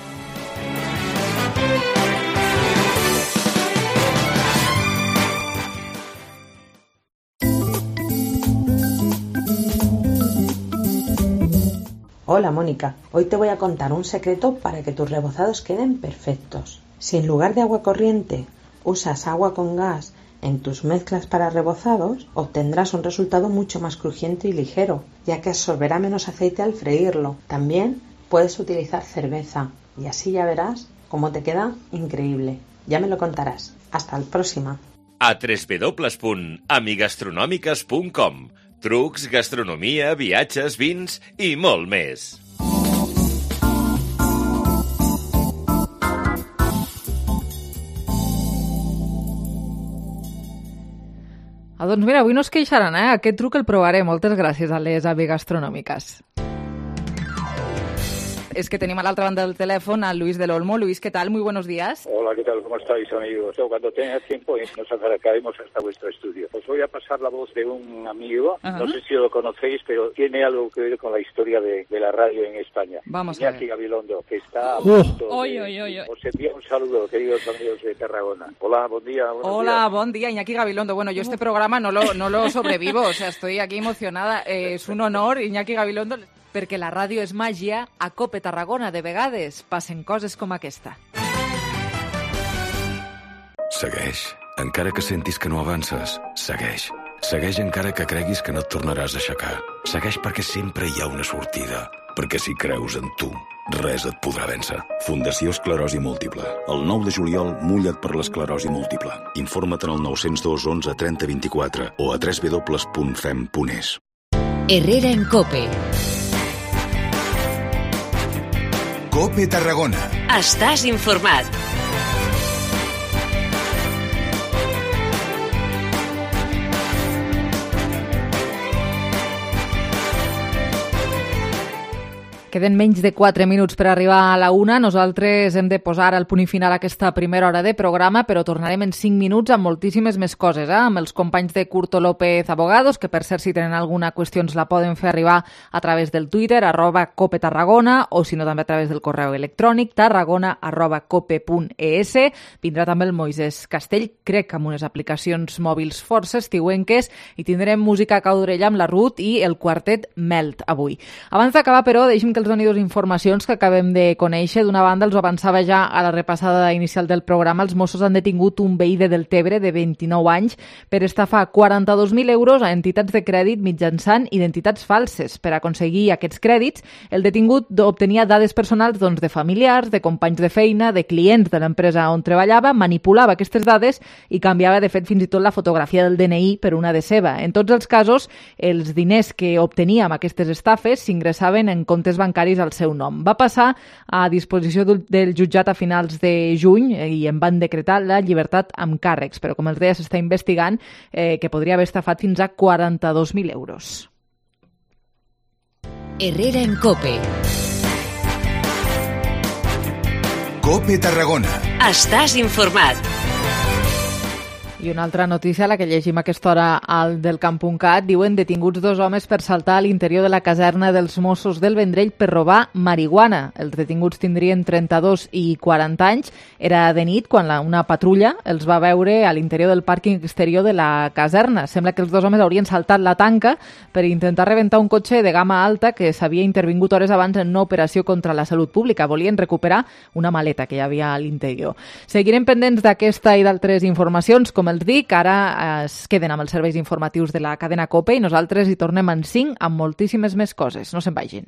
Hola, Mónica. Hoy te voy a contar un secreto para que tus rebozados queden perfectos. Si en lugar de agua corriente usas agua con gas en tus mezclas para rebozados, obtendrás un resultado mucho más crujiente y ligero, ya que absorberá menos aceite al freírlo. También puedes utilizar cerveza y así ya verás cómo te queda increíble. Ya me lo contarás. Hasta la próxima. A www.amigastronòmiques.com. Trucs, gastronomia, viatges, vins i molt més. Doncs mira, avui no es queixaran, Aquest truc el provaré. Moltes gràcies a les Amigastronòmiques. Es que tenemos a la otra banda del teléfono a Luis del Olmo. Luis, ¿qué tal? Muy buenos días. Hola, ¿qué tal? ¿Cómo estáis, amigos? Cuando tenga tiempo nos acercaremos hasta vuestro estudio. Os voy a pasar la voz de un amigo, no sé si lo conocéis, pero tiene algo que ver con la historia de la radio en España. Vamos a ver. Iñaki Gabilondo, que está a punto de... Os envío un saludo, queridos amigos de Tarragona. Hola, buen día. Hola, buen día, Iñaki Gabilondo. Bueno, yo este programa no lo sobrevivo, o sea, estoy aquí emocionada. Es un honor, Iñaki Gabilondo, perquè la ràdio és màgia. A Cope Tarragona, de vegades, passen coses com aquesta. Segueix. Encara que sentis que no avances, segueix. Segueix encara que creguis que no et tornaràs a aixecar. Segueix perquè sempre hi ha una sortida. Perquè si creus en tu, res et podrà vèncer. Fundació Esclerosi Múltiple. El 9 de juliol, mulla't per l'esclerosi múltiple. Informa't en el 902 11 30 24 o a www.fem.es. Herrera en Cope. Cope Tarragona. Estàs informat. Queden menys de 4 minuts per arribar a la 1. Nosaltres hem de posar el punt i final a aquesta primera hora de programa, però tornarem en 5 minuts amb moltíssimes més coses, amb els companys de Curto López Abogados, que per cert, si tenen alguna qüestió ens la poden fer arribar a través del Twitter, @copetarragona, o si no també a través del correu electrònic tarragona@cope.es. Vindrà també el Moisès Castell, crec, amb unes aplicacions mòbils força estiuenques, i tindrem música a cau d'orella amb la Ruth i el quartet Melt avui. Abans d'acabar, però, deixi'm que els doni 2 informacions que acabem de conèixer. D'una banda, els ho avançava ja a la repassada inicial del programa, els Mossos han detingut un veí de Deltebre de 29 anys per estafar 42.000 euros a entitats de crèdit mitjançant identitats falses. Per aconseguir aquests crèdits, el detingut obtenia dades personals de familiars, de companys de feina, de clients de l'empresa on treballava, manipulava aquestes dades i canviava, de fet, fins i tot la fotografia del DNI per una de seva. En tots els casos, els diners que obtenia amb aquestes estafes s'ingressaven en comptes bancaris al seu nom. Va passar a disposició del jutjat a finals de juny i en van decretar la llibertat amb càrrecs, però com els deia s'està investigant que podria haver estafat fins a 42.000 euros. Herrera en Cope. Cope Tarragona. Estàs informat. I una altra notícia, la que llegim a aquesta hora al del Camp.cat, diuen detinguts 2 homes per saltar a l'interior de la caserna dels Mossos del Vendrell per robar marihuana. Els detinguts tindrien 32 i 40 anys. Era de nit quan una patrulla els va veure a l'interior del pàrquing exterior de la caserna. Sembla que els 2 homes haurien saltat la tanca per intentar rebentar un cotxe de gamma alta que s'havia intervingut hores abans en una operació contra la salut pública. Volien recuperar una maleta que hi havia a l'interior. Seguirem pendents d'aquesta i d'altres informacions, com els dic, ara es queden amb els serveis informatius de la cadena COPE i nosaltres hi tornem en 5 amb moltíssimes més coses. No se'n vagin.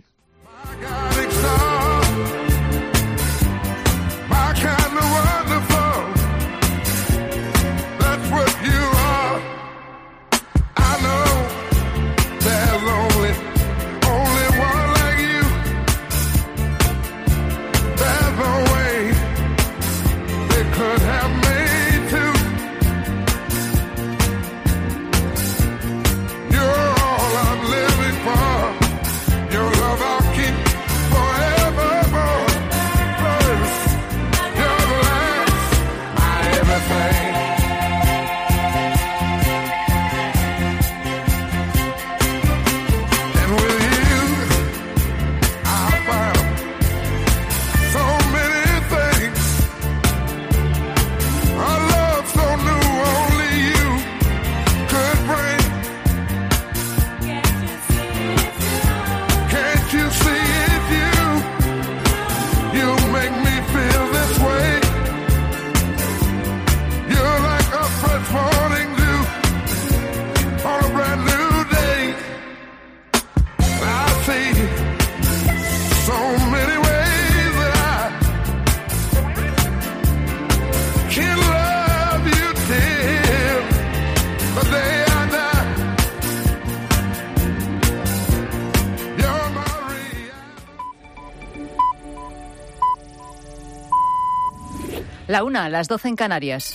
There's no way La 1, las 12 en Canarias.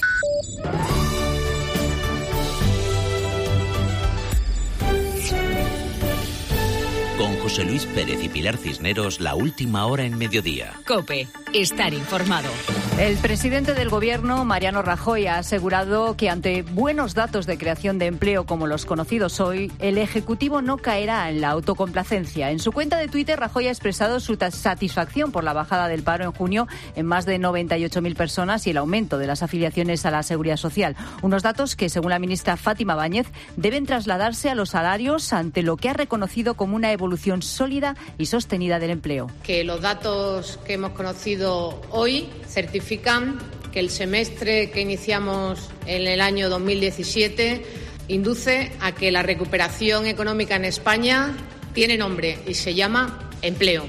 Con José Luis Pérez y Pilar Cisneros, la última hora en mediodía. COPE, estar informado. El presidente del Gobierno, Mariano Rajoy, ha asegurado que ante buenos datos de creación de empleo como los conocidos hoy, el Ejecutivo no caerá en la autocomplacencia. En su cuenta de Twitter, Rajoy ha expresado su satisfacción por la bajada del paro en junio en más de 98.000 personas y el aumento de las afiliaciones a la Seguridad Social. Unos datos que, según la ministra Fátima Báñez, deben trasladarse a los salarios ante lo que ha reconocido como una evolución sólida y sostenida del empleo. Que los datos que hemos conocido hoy certifican que el semestre que iniciamos en el año 2017 induce a que la recuperación económica en España tiene nombre y se llama empleo.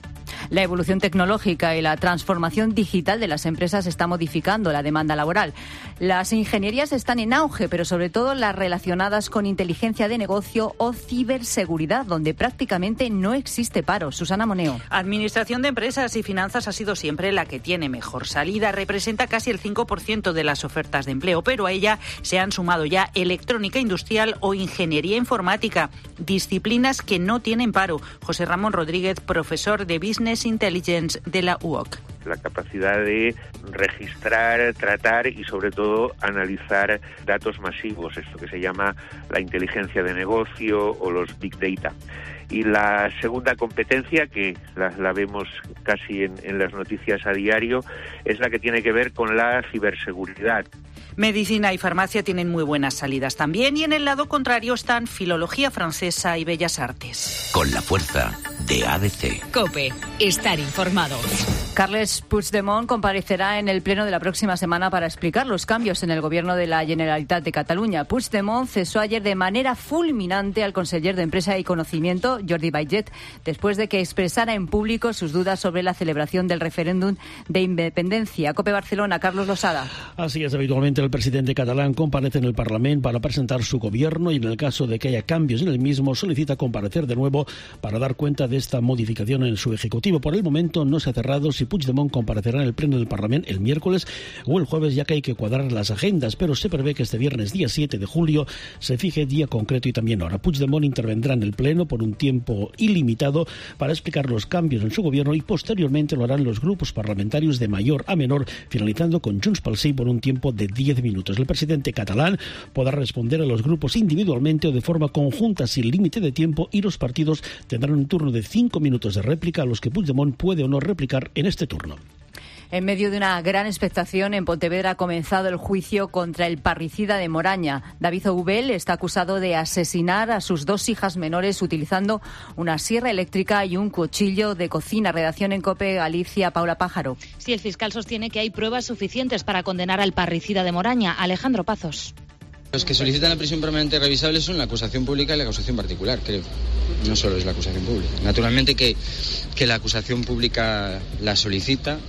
La evolución tecnológica y la transformación digital de las empresas está modificando la demanda laboral. Las ingenierías están en auge, pero sobre todo las relacionadas con inteligencia de negocio o ciberseguridad, donde prácticamente no existe paro. Susana Moneo. Administración de empresas y finanzas ha sido siempre la que tiene mejor salida. Representa casi el 5% de las ofertas de empleo, pero a ella se han sumado ya electrónica industrial o ingeniería informática, disciplinas que no tienen paro. José Ramón Rodríguez, profesor de Business Intelligence de la UOC. La capacidad de registrar, tratar y sobre todo analizar datos masivos, esto que se llama la inteligencia de negocio o los big data. Y la segunda competencia, que la vemos casi en las noticias a diario, es la que tiene que ver con la ciberseguridad. Medicina y farmacia tienen muy buenas salidas también, y en el lado contrario están filología francesa y bellas artes. Con la fuerza de ADC. COPE, estar informado. Carles Puigdemont comparecerá en el pleno de la próxima semana para explicar los cambios en el gobierno de la Generalitat de Cataluña. Puigdemont cesó ayer de manera fulminante al conseller de Empresa y Conocimiento, Jordi Baiget, después de que expresara en público sus dudas sobre la celebración del referéndum de independencia. COPE Barcelona, Carlos Losada. Así es, habitualmente el presidente catalán comparece en el Parlamento para presentar su gobierno y en el caso de que haya cambios en el mismo solicita comparecer de nuevo para dar cuenta de esta modificación en su ejecutivo. Por el momento no se ha cerrado si Puigdemont comparecerá en el pleno del Parlamento el miércoles o el jueves, ya que hay que cuadrar las agendas, pero se prevé que este viernes día 7 de julio se fije día concreto y también hora. Puigdemont intervendrá en el pleno por un tiempo ilimitado para explicar los cambios en su gobierno y posteriormente lo harán los grupos parlamentarios de mayor a menor, finalizando con Junts pel Sí por un tiempo de 10 minutos. El presidente catalán podrá responder a los grupos individualmente o de forma conjunta sin límite de tiempo y los partidos tendrán un turno de 5 minutos de réplica a los que Puigdemont puede o no replicar en este turno. En medio de una gran expectación, en Pontevedra ha comenzado el juicio contra el parricida de Moraña. David Oubel está acusado de asesinar a sus 2 hijas menores utilizando una sierra eléctrica y un cuchillo de cocina. Redacción en COPE Galicia, Paula Pájaro. Sí, el fiscal sostiene que hay pruebas suficientes para condenar al parricida de Moraña. Alejandro Pazos. Los que solicitan la prisión permanente revisable son la acusación pública y la acusación particular, creo. No solo es la acusación pública. Naturalmente que la acusación pública la solicita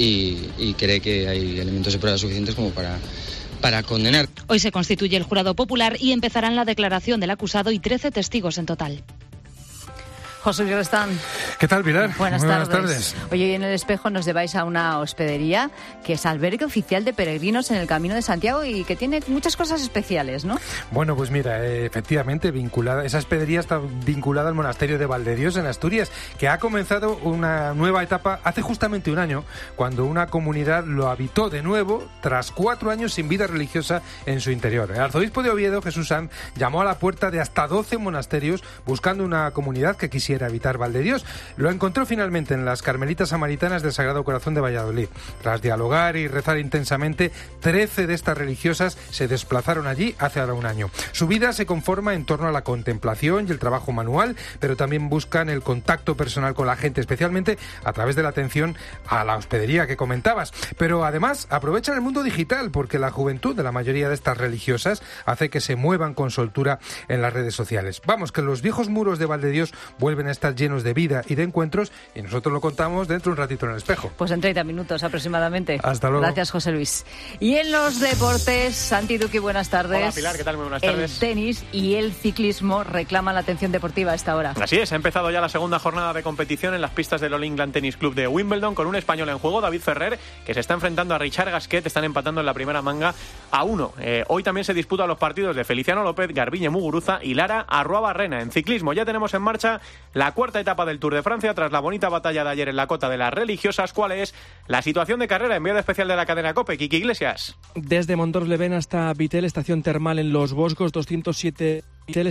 y cree que hay elementos de prueba suficientes como para condenar. Hoy se constituye el jurado popular y empezarán la declaración del acusado y 13 testigos en total. José Luis Restán. ¿Qué tal, Pilar? Buenas tardes. Hoy en El Espejo nos lleváis a una hospedería que es albergue oficial de peregrinos en el Camino de Santiago y que tiene muchas cosas especiales, ¿no? Bueno, pues mira, efectivamente, esa hospedería está vinculada al monasterio de Valdedios en Asturias, que ha comenzado una nueva etapa hace justamente un año, cuando una comunidad lo habitó de nuevo tras 4 años sin vida religiosa en su interior. El arzobispo de Oviedo, Jesús Sanz, llamó a la puerta de hasta 12 monasterios buscando una comunidad que quisiera habitar Valdedios. Lo encontró finalmente en las Carmelitas Samaritanas del Sagrado Corazón de Valladolid. Tras dialogar y rezar intensamente, 13 de estas religiosas se desplazaron allí hace ahora un año. Su vida se conforma en torno a la contemplación y el trabajo manual, pero también buscan el contacto personal con la gente, especialmente a través de la atención a la hospedería que comentabas. Pero además aprovechan el mundo digital, porque la juventud de la mayoría de estas religiosas hace que se muevan con soltura en las redes sociales. Vamos, que los viejos muros de Valdedios vuelven a estar llenos de vida y de encuentros, y nosotros lo contamos dentro de un ratito en el espejo. Pues en 30 minutos aproximadamente. Hasta luego. Gracias, José Luis. Y en los deportes, Santi Duque, buenas tardes. Hola, Pilar, ¿qué tal? Muy buenas tardes. El tenis y el ciclismo reclaman la atención deportiva a esta hora. Así es, ha empezado ya la segunda jornada de competición en las pistas del All England Tennis Club de Wimbledon, con un español en juego, David Ferrer, que se está enfrentando a Richard Gasquet. Están empatando en la primera manga a 1. Hoy también se disputan los partidos de Feliciano López, Garbiñe Muguruza y Lara Arruabarrena. En ciclismo ya tenemos en marcha la cuarta etapa del Tour de Francia tras la bonita batalla de ayer en la cota de las religiosas. ¿Cuál es la situación de carrera? Enviado especial de la cadena COPE, Kiki Iglesias. Desde Montors-Leven hasta Vitel, estación termal en Los Boscos, 207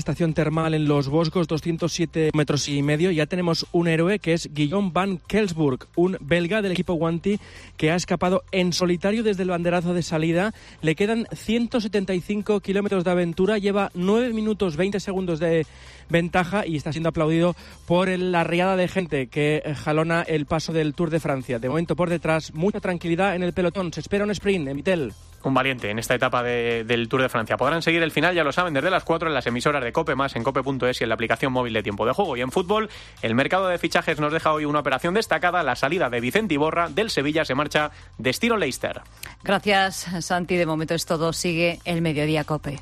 metros y medio. Ya tenemos un héroe que es Guillaume Van Kelsburg, un belga del equipo Wanty que ha escapado en solitario desde el banderazo de salida. Le quedan 175 kilómetros de aventura, lleva 9 minutos 20 segundos de ventaja y está siendo aplaudido por la riada de gente que jalona el paso del Tour de Francia. De momento por detrás, mucha tranquilidad en el pelotón. Se espera un sprint en Vitel. Un valiente en esta etapa del Tour de Francia. Podrán seguir el final, ya lo saben, desde las 4 en las emisoras de COPE+, más en cope.es y en la aplicación móvil de Tiempo de Juego. Y en fútbol, el mercado de fichajes nos deja hoy una operación destacada. La salida de Vicente Iborra del Sevilla, se marcha destino Leicester. Gracias, Santi. De momento es todo. Sigue el Mediodía COPE.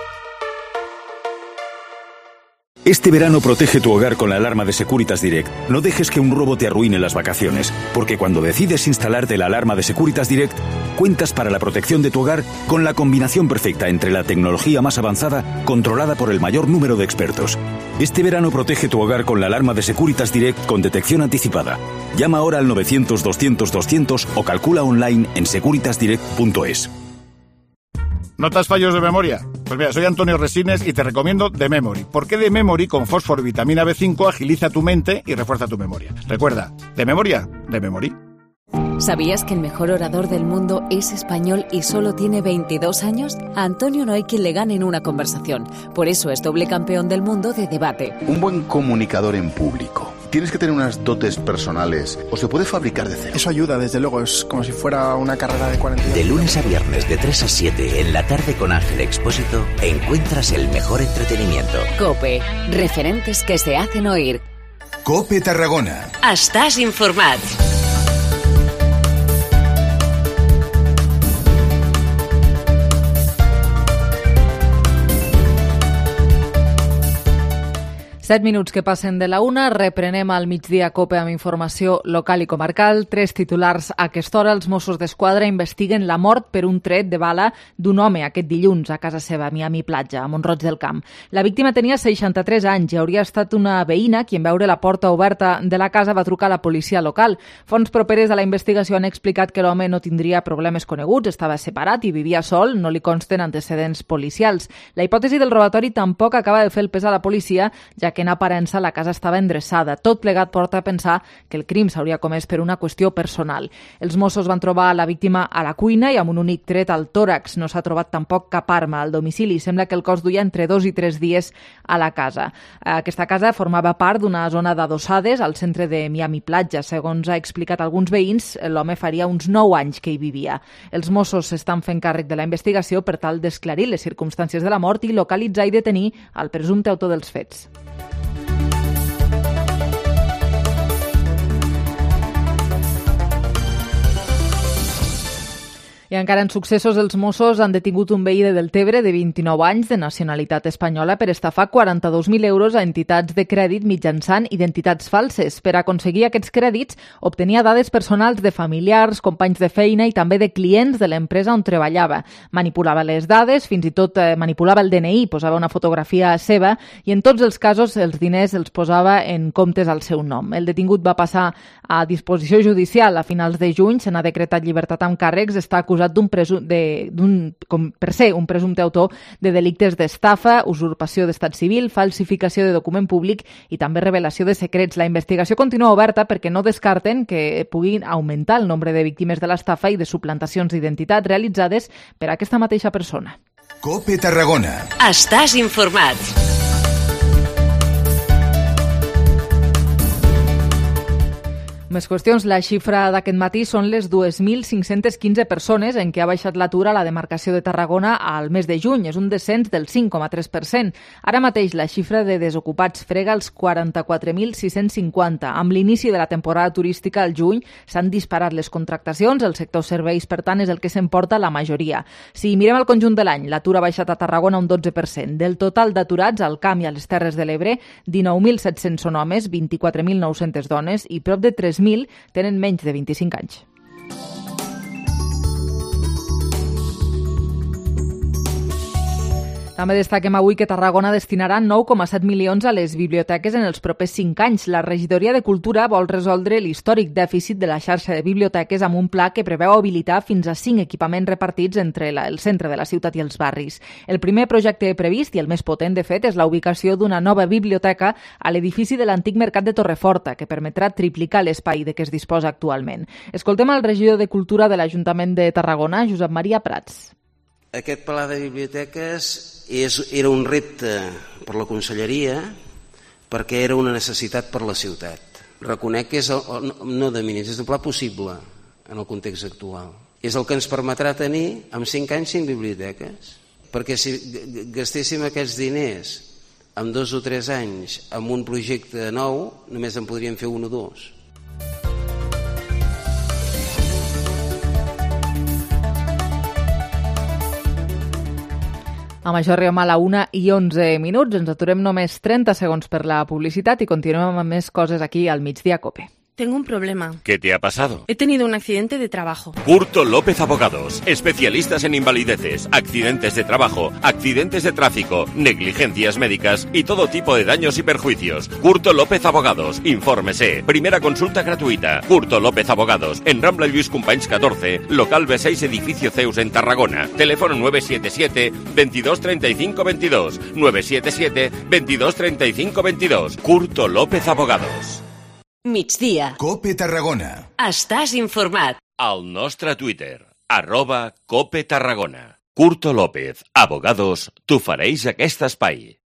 Este verano protege tu hogar con la alarma de Securitas Direct. No dejes que un robo te arruine las vacaciones, porque cuando decides instalarte la alarma de Securitas Direct, cuentas para la protección de tu hogar con la combinación perfecta entre la tecnología más avanzada, controlada por el mayor número de expertos. Este verano protege tu hogar con la alarma de Securitas Direct con detección anticipada. Llama ahora al 900-200-200 o calcula online en securitasdirect.es. ¿Notas fallos de memoria? Pues mira, soy Antonio Resines y te recomiendo The Memory. Porque The Memory con fósforo y vitamina B5 agiliza tu mente y refuerza tu memoria. Recuerda, de memoria, The Memory. ¿Sabías que el mejor orador del mundo es español y solo tiene 22 años? A Antonio no hay quien le gane en una conversación. Por eso es doble campeón del mundo de debate. Un buen comunicador en público. ¿Tienes que tener unas dotes personales o se puede fabricar de cero? Eso ayuda, desde luego. Es como si fuera una carrera de 40 años. De lunes a viernes, de 3 a 7, en la tarde con Ángel Expósito, encuentras el mejor entretenimiento. COPE. Referentes que se hacen oír. COPE Tarragona. Estàs informat. Set minuts que passen de la 1, reprenem al migdia COPE amb informació local i comarcal. 3 titulars a aquesta hora. Els Mossos d'Esquadra investiguen la mort per un tret de bala d'un home aquest dilluns a casa seva, a Miami Platja, a Mont-roig del Camp. La víctima tenia 63 anys i hauria estat una veïna qui en veure la porta oberta de la casa va trucar a la policia local. Fonts properes a la investigació han explicat que l'home no tindria problemes coneguts, estava separat i vivia sol, no li consten antecedents policials. La hipòtesi del robatori tampoc acaba de fer el pes a la policia, ja que en aparença la casa estava endreçada. Tot plegat porta a pensar que el crim s'hauria comès per una qüestió personal. Els Mossos van trobar la víctima a la cuina i amb un únic tret al tòrax. No s'ha trobat tampoc cap arma al domicili. Sembla que el cos duia entre 2 i 3 dies a la casa. Aquesta casa formava part d'una zona d'adossades al centre de Miami Platja. Segons ha explicat alguns veïns, l'home faria uns 9 anys que hi vivia. Els Mossos s'estan fent càrrec de la investigació per tal d'esclarir les circumstàncies de la mort i localitzar i detenir el presumpte autor dels fets. I encara en successos, els Mossos han detingut un veí de Deltebre de 29 anys de nacionalitat espanyola per estafar 42.000 euros a entitats de crèdit mitjançant identitats falses. Per aconseguir aquests crèdits, obtenia dades personals de familiars, companys de feina i també de clients de l'empresa on treballava. Manipulava les dades, fins i tot manipulava el DNI, posava una fotografia seva i en tots els casos els diners els posava en comptes al seu nom. El detingut va passar a disposició judicial a finals de juny, se n'ha decretat llibertat amb càrrecs, està acusat per ser un presumpte autor de delictes d'estafa, usurpació d'estat civil, falsificació de document públic i també revelació de secrets. La investigació continua oberta perquè no descarten que puguin augmentar el nombre de víctimes de l'estafa i de suplantacions d'identitat realitzades per aquesta mateixa persona. COPE Tarragona. Estàs informat. Més qüestions. La xifra d'aquest matí són les 2.515 persones en què ha baixat l'atur a la demarcació de Tarragona al mes de juny. És un descens del 5,3%. Ara mateix la xifra de desocupats frega els 44.650. Amb l'inici de la temporada turística al juny s'han disparat les contractacions. El sector serveis, per tant, és el que s'emporta la majoria. Si mirem el conjunt de l'any, l'atur ha baixat a Tarragona un 12%. Del total d'aturats al Camp i a les Terres de l'Ebre, 19.700 són homes, 24.900 dones i prop de 3.000 tenen menys de 25 anys. També destaquem avui que Tarragona destinarà 9,7 milions a les biblioteques en els propers 5 anys. La regidoria de Cultura vol resoldre l'històric dèficit de la xarxa de biblioteques amb un pla que preveu habilitar fins a 5 equipaments repartits entre el centre de la ciutat i els barris. El primer projecte previst, i el més potent de fet, és la ubicació d'una nova biblioteca a l'edifici de l'antic mercat de Torreforta, que permetrà triplicar l'espai de què es disposa actualment. Escoltem el regidor de Cultura de l'Ajuntament de Tarragona, Josep Maria Prats. Aquest pla de biblioteques era un repte per la conselleria perquè era una necessitat per la ciutat. Reconec que és no de mínims, és el pla possible en el context actual. És el que ens permetrà tenir en 5 anys 5 biblioteques. Perquè si gastéssim aquests diners en 2 o 3 anys amb un projecte nou, només en podríem fer 1 o 2. Amb això arribem a la 1:11. Ens aturem només 30 segons per la publicitat i continuem amb més coses aquí al Migdia Cope. Tengo un problema. ¿Qué te ha pasado? He tenido un accidente de trabajo. Curto López Abogados, especialistas en invalideces, accidentes de trabajo, accidentes de tráfico, negligencias médicas y todo tipo de daños y perjuicios. Curto López Abogados, infórmese. Primera consulta gratuita. Curto López Abogados, en Rambla Lluís Companys 14, local B6, edificio Zeus en Tarragona. Teléfono 977 22 35 22. 977 22 35 22. Curto López Abogados. Migdia. Cope Tarragona. Estàs informat. Al nostre Twitter, @Cope Tarragona. Curto López, Abogados, t'ofereix aquest espai.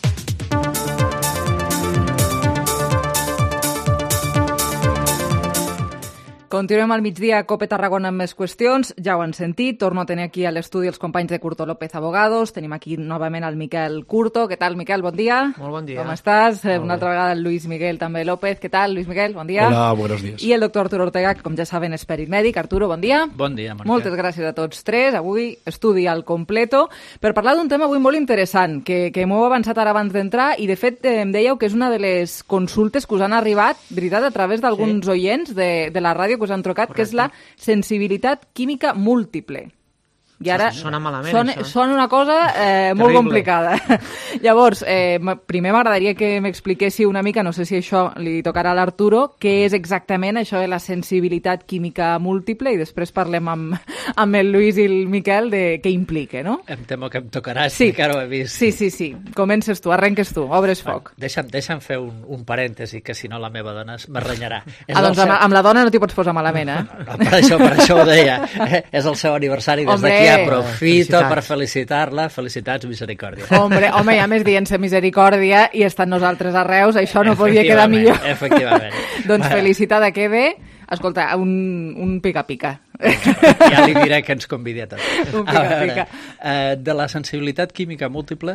Continuem al migdia a Cope Tarragona amb més qüestions. Ja ho han sentit, torno a tenir aquí a l'estudi els companys de Curto López Abogados. Tenim aquí novament el Miquel Curto. Què tal, Miquel? Bon dia. Molt bon dia. Com estàs? Una altra vegada el Luis Miguel també López. Què tal, Luis Miguel? Bon dia. Hola, buenos días. I el doctor Arturo Ortega, que com ja saben és perit mèdic. Arturo, bon dia. Bon dia, Mónica. Moltes gràcies a tots tres. Avui estudi al completo per parlar d'un tema avui molt interessant que m'ho he avançat ara abans d'entrar i de fet em dèieu que és una de les consultes que us han arribat, veritat, a través d'alguns oients de la ràdio que us han trucat, que és la sensibilitat química múltiple. I ara sona malament, sona una cosa molt complicada. Llavors, primer m'agradaria que m'expliquéssiu una mica, no sé si això li tocarà a l'Arturo, què és exactament això de la sensibilitat química múltiple i després parlem amb el Lluís i el Miquel de què implica, no? Em temo que em tocarà explicar-ho a mi. Sí. Comences tu, arrenques tu, obres foc. Deixa'm fer un parèntesi, que si no la meva dona m'arrenyarà. Doncs amb la dona no t'hi pots posar malament, eh? Per això ho deia. És el seu aniversari, des d'aquí aprofito per felicitar-la. Felicitats, Misericòrdia. Home, ja més dient-se Misericòrdia i estant nosaltres a Reus, això no podia quedar millor. Efectivament. Doncs felicitada que ve. Escolta, un pica-pica. Ja li diré que ens convidi a tots. Un pica-pica. De la sensibilitat química múltiple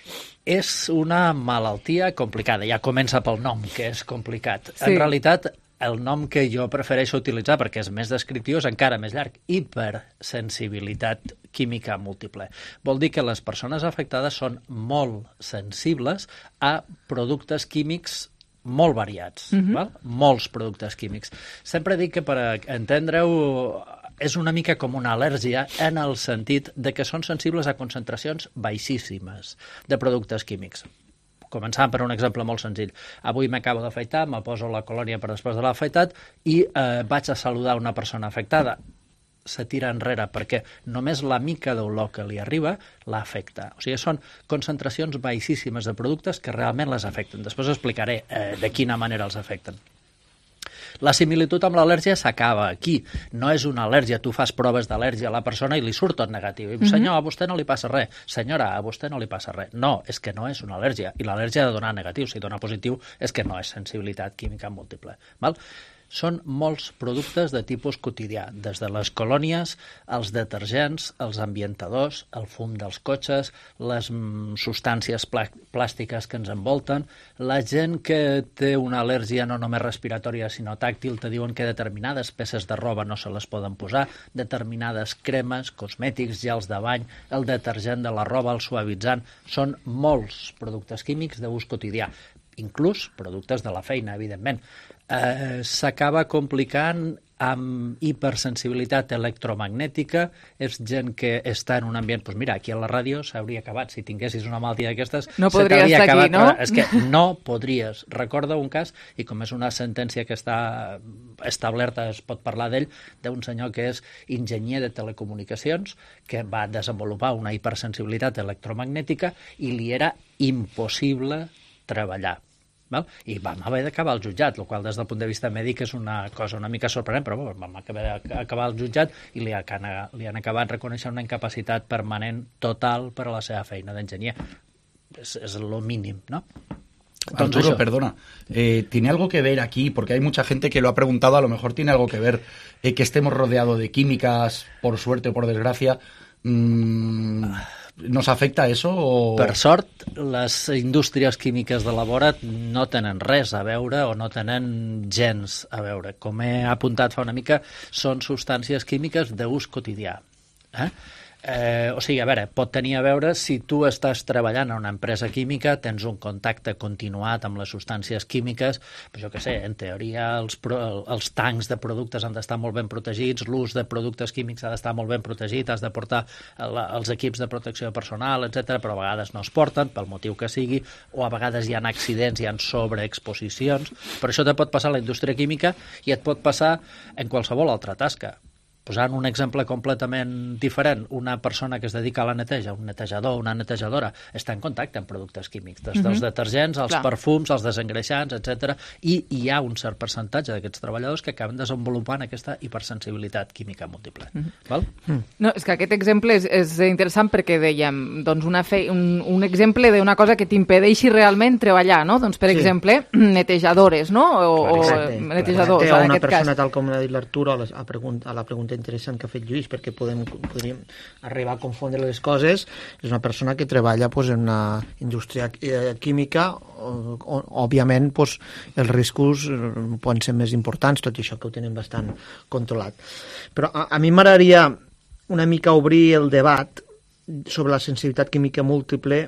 és una malaltia complicada. Ja comença pel nom, que és complicat. En realitat, el nom que jo prefereixo utilitzar, perquè és més descriptiu, és encara més llarg. Hipersensibilitat química múltiple. Vol dir que les persones afectades són molt sensibles a productes químics molt variats, val? Molts productes químics. Sempre dic que, per entendre-ho, és una mica com una al·lèrgia en el sentit de que són sensibles a concentracions baixíssimes de productes químics. Començant per un exemple molt senzill. Avui m'acabo d'afaitar, me poso la colònia per després de l'afaitat i vaig a saludar una persona afectada. Se tira enrere perquè només la mica d'olor que li arriba l'afecta. O sigui, són concentracions baixíssimes de productes que realment les afecten. Després explicaré de quina manera els afecten. La similitud amb l'al·lèrgia s'acaba aquí. No és una al·lèrgia. Tu fas proves d'al·lèrgia a la persona i li surt tot negatiu. I, senyor, a vostè no li passa res. Senyora, a vostè no li passa res. No, és que no és una al·lèrgia. I l'al·lèrgia ha de donar negatiu. Si dona positiu és que no és sensibilitat química múltiple. Val? Són molts productes de tipus quotidià, des de les colònies, els detergents, els ambientadors, el fum dels cotxes, les substàncies plàstiques que ens envolten. La gent que té una al·lèrgia no només respiratòria sinó tàctil, te diuen que determinades peces de roba no se les poden posar, determinades cremes, cosmètics, gels de bany, el detergent de la roba, el suavitzant. Són molts productes químics d'ús quotidià, inclús productes de la feina, evidentment. S'acaba complicant amb hipersensibilitat electromagnètica. És gent que està en un ambient... Doncs mira, aquí a la ràdio s'hauria acabat. Si tinguessis una malaltia d'aquestes... No podries estar aquí, no? És que no podries. Recorda un cas, i com és una sentència que està establerta, es pot parlar d'ell, d'un senyor que és enginyer de telecomunicacions, que va desenvolupar una hipersensibilitat electromagnètica i li era impossible treballar. Val? I vam haver d'acabar al jutjat, el qual des del punt de vista mèdic és una cosa una mica sorprenent, però vam acabar al jutjat i li han acabat reconeixent una incapacitat permanent total per a la seva feina d'enginyer. És lo mínim, ¿no? Arturo, perdona, ¿tiene algo que ver aquí? Porque hay mucha gente que lo ha preguntado, a lo mejor tiene algo que ver que estemos rodeados de químicas, por suerte o por desgracia. ¿Nos afecta eso? O... Per sort, les indústries químiques de la vora no tenen res a veure o no tenen gens a veure. Com he apuntat fa una mica, són substàncies químiques d'ús quotidià. O sigui, a veure, pot tenir a veure si tu estàs treballant en una empresa química, tens un contacte continuat amb les substàncies químiques, però jo què sé, en teoria els tancs de productes han d'estar molt ben protegits, l'ús de productes químics ha d'estar molt ben protegit, has de portar els equips de protecció personal, etc, però a vegades no es porten, pel motiu que sigui, o a vegades hi ha accidents, hi ha sobreexposicions, però això te pot passar a la indústria química i et pot passar en qualsevol altra tasca. Posant un exemple completament diferent, una persona que es dedica a la neteja, un netejador, una netejadora, està en contacte amb productes químics, des dels detergents, els perfums, els desengreixants, etc. I hi ha un cert percentatge d'aquests treballadors que acaben desenvolupant aquesta hipersensibilitat química múltiple. Val? No, és que aquest exemple és interessant perquè dèiem, doncs un exemple d'una cosa que t'impedeixi realment treballar, no? Doncs, per exemple, netejadores, no? O netejadors, en una aquest persona, cas. tal com ha dit l'Arturo, a la pregunta interessant que ha fet Lluís, perquè podríem arribar a confondre les coses. És una persona que treballa en una indústria química on, òbviament, els riscos poden ser més importants, tot això que ho tenen bastant controlat. Però a mi m'agradaria una mica obrir el debat sobre la sensibilitat química múltiple,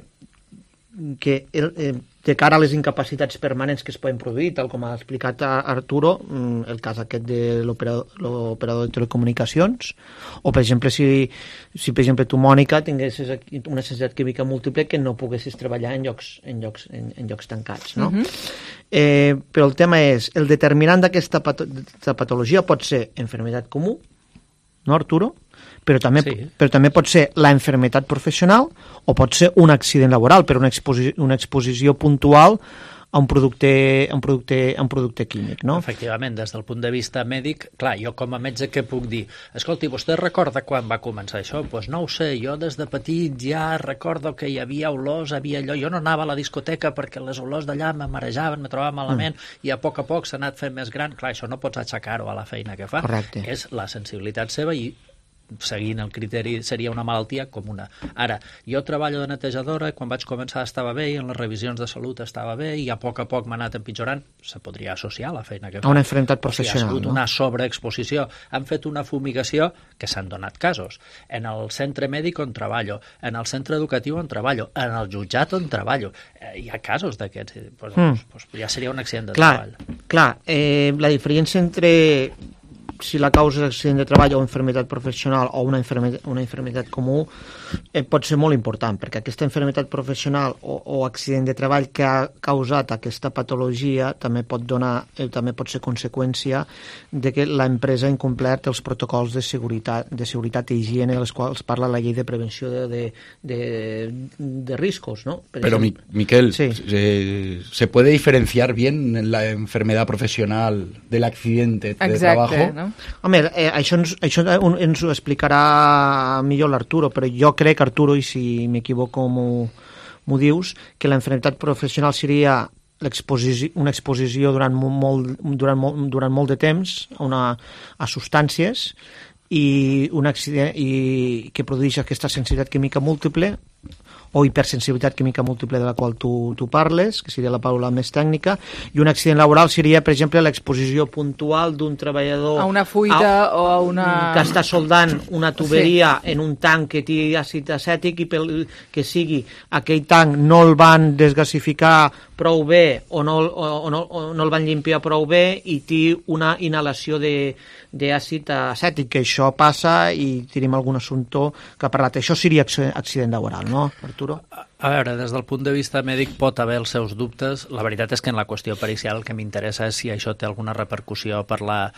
que de cara a les incapacitats permanents que es poden produir, tal com ha explicat Arturo, el cas aquest de l'operador de telecomunicacions, o per exemple si per exemple tu, Mònica, tinguessis una sensibilitat química múltiple que no poguessis treballar en llocs tancats, no? Però el tema és, el determinant d'aquesta patologia pot ser enfermedad comú, no, Arturo? Però també pot ser la enfermedad professional o pot ser un accident laboral per una exposició puntual a un producte químic, no? Efectivament, des del punt de vista mèdic, clar, jo com a metge què puc dir? Escolti, vostè recorda quan va començar això? Doncs no ho sé, jo des de petit ja recordo que hi havia olors, havia allò, jo no anava a la discoteca perquè les olors d'allà me marejaven, me trobava malament, i a poc s'ha anat fent més gran. Clar, això no pots aixecar-ho a la feina que fa. Correcte. És la sensibilitat seva i seguint el criteri seria una malaltia comuna. Ara, jo treballo de netejadora, quan vaig començar estava bé i en les revisions de salut estava bé i a poc m'ha anat empitjorant, se podria associar a la feina que fa. A una enfermedad professional, ha sigut una sobreexposició. Han fet una fumigació que s'han donat casos. En el centre mèdic on treballo, en el centre educatiu on treballo, en el jutjat on treballo. Hi ha casos d'aquests. Ja seria un accident de treball. Clar, la diferència entre si la causa és accident de treball o enfermedad professional o una enfermedad comú pot ser molt important, perquè aquesta enfermedad professional o accident de treball que ha causat aquesta patologia també pot ser conseqüència de que l'empresa ha incomplert els protocols de seguretat i higiene dels quals parla la llei de prevenció de riscos, ¿no? Pero, Miquel, sí. ¿Se puede diferenciar bien la enfermedad profesional del accidente de trabajo? No? Home, això ens ho explicarà millor l'Arturo, però jo crec, Arturo, i si m'equivoco m'ho dius, que la enfermedad professional seria una exposició durant molt de temps a substàncies i un accident que produeix aquesta sensibilitat química múltiple o hipersensibilitat química múltiple de la qual tu parles, que seria la paraula més tècnica, i un accident laboral seria, per exemple, l'exposició puntual d'un treballador a una fuita o a una... que està soldant una tuberia en un tanc que té àcid acètic i que sigui aquell tanc no el van desgasificar prou bé o no el van limpiar prou bé i té una inhalació d'àcid acètic, que això passa i tenim algun assumpte que ha parlat. Això seria accident laboral, no, Arturo? A veure, des del punt de vista mèdic pot haver els seus dubtes. La veritat és que en la qüestió pericial el que m'interessa és si això té alguna repercussió per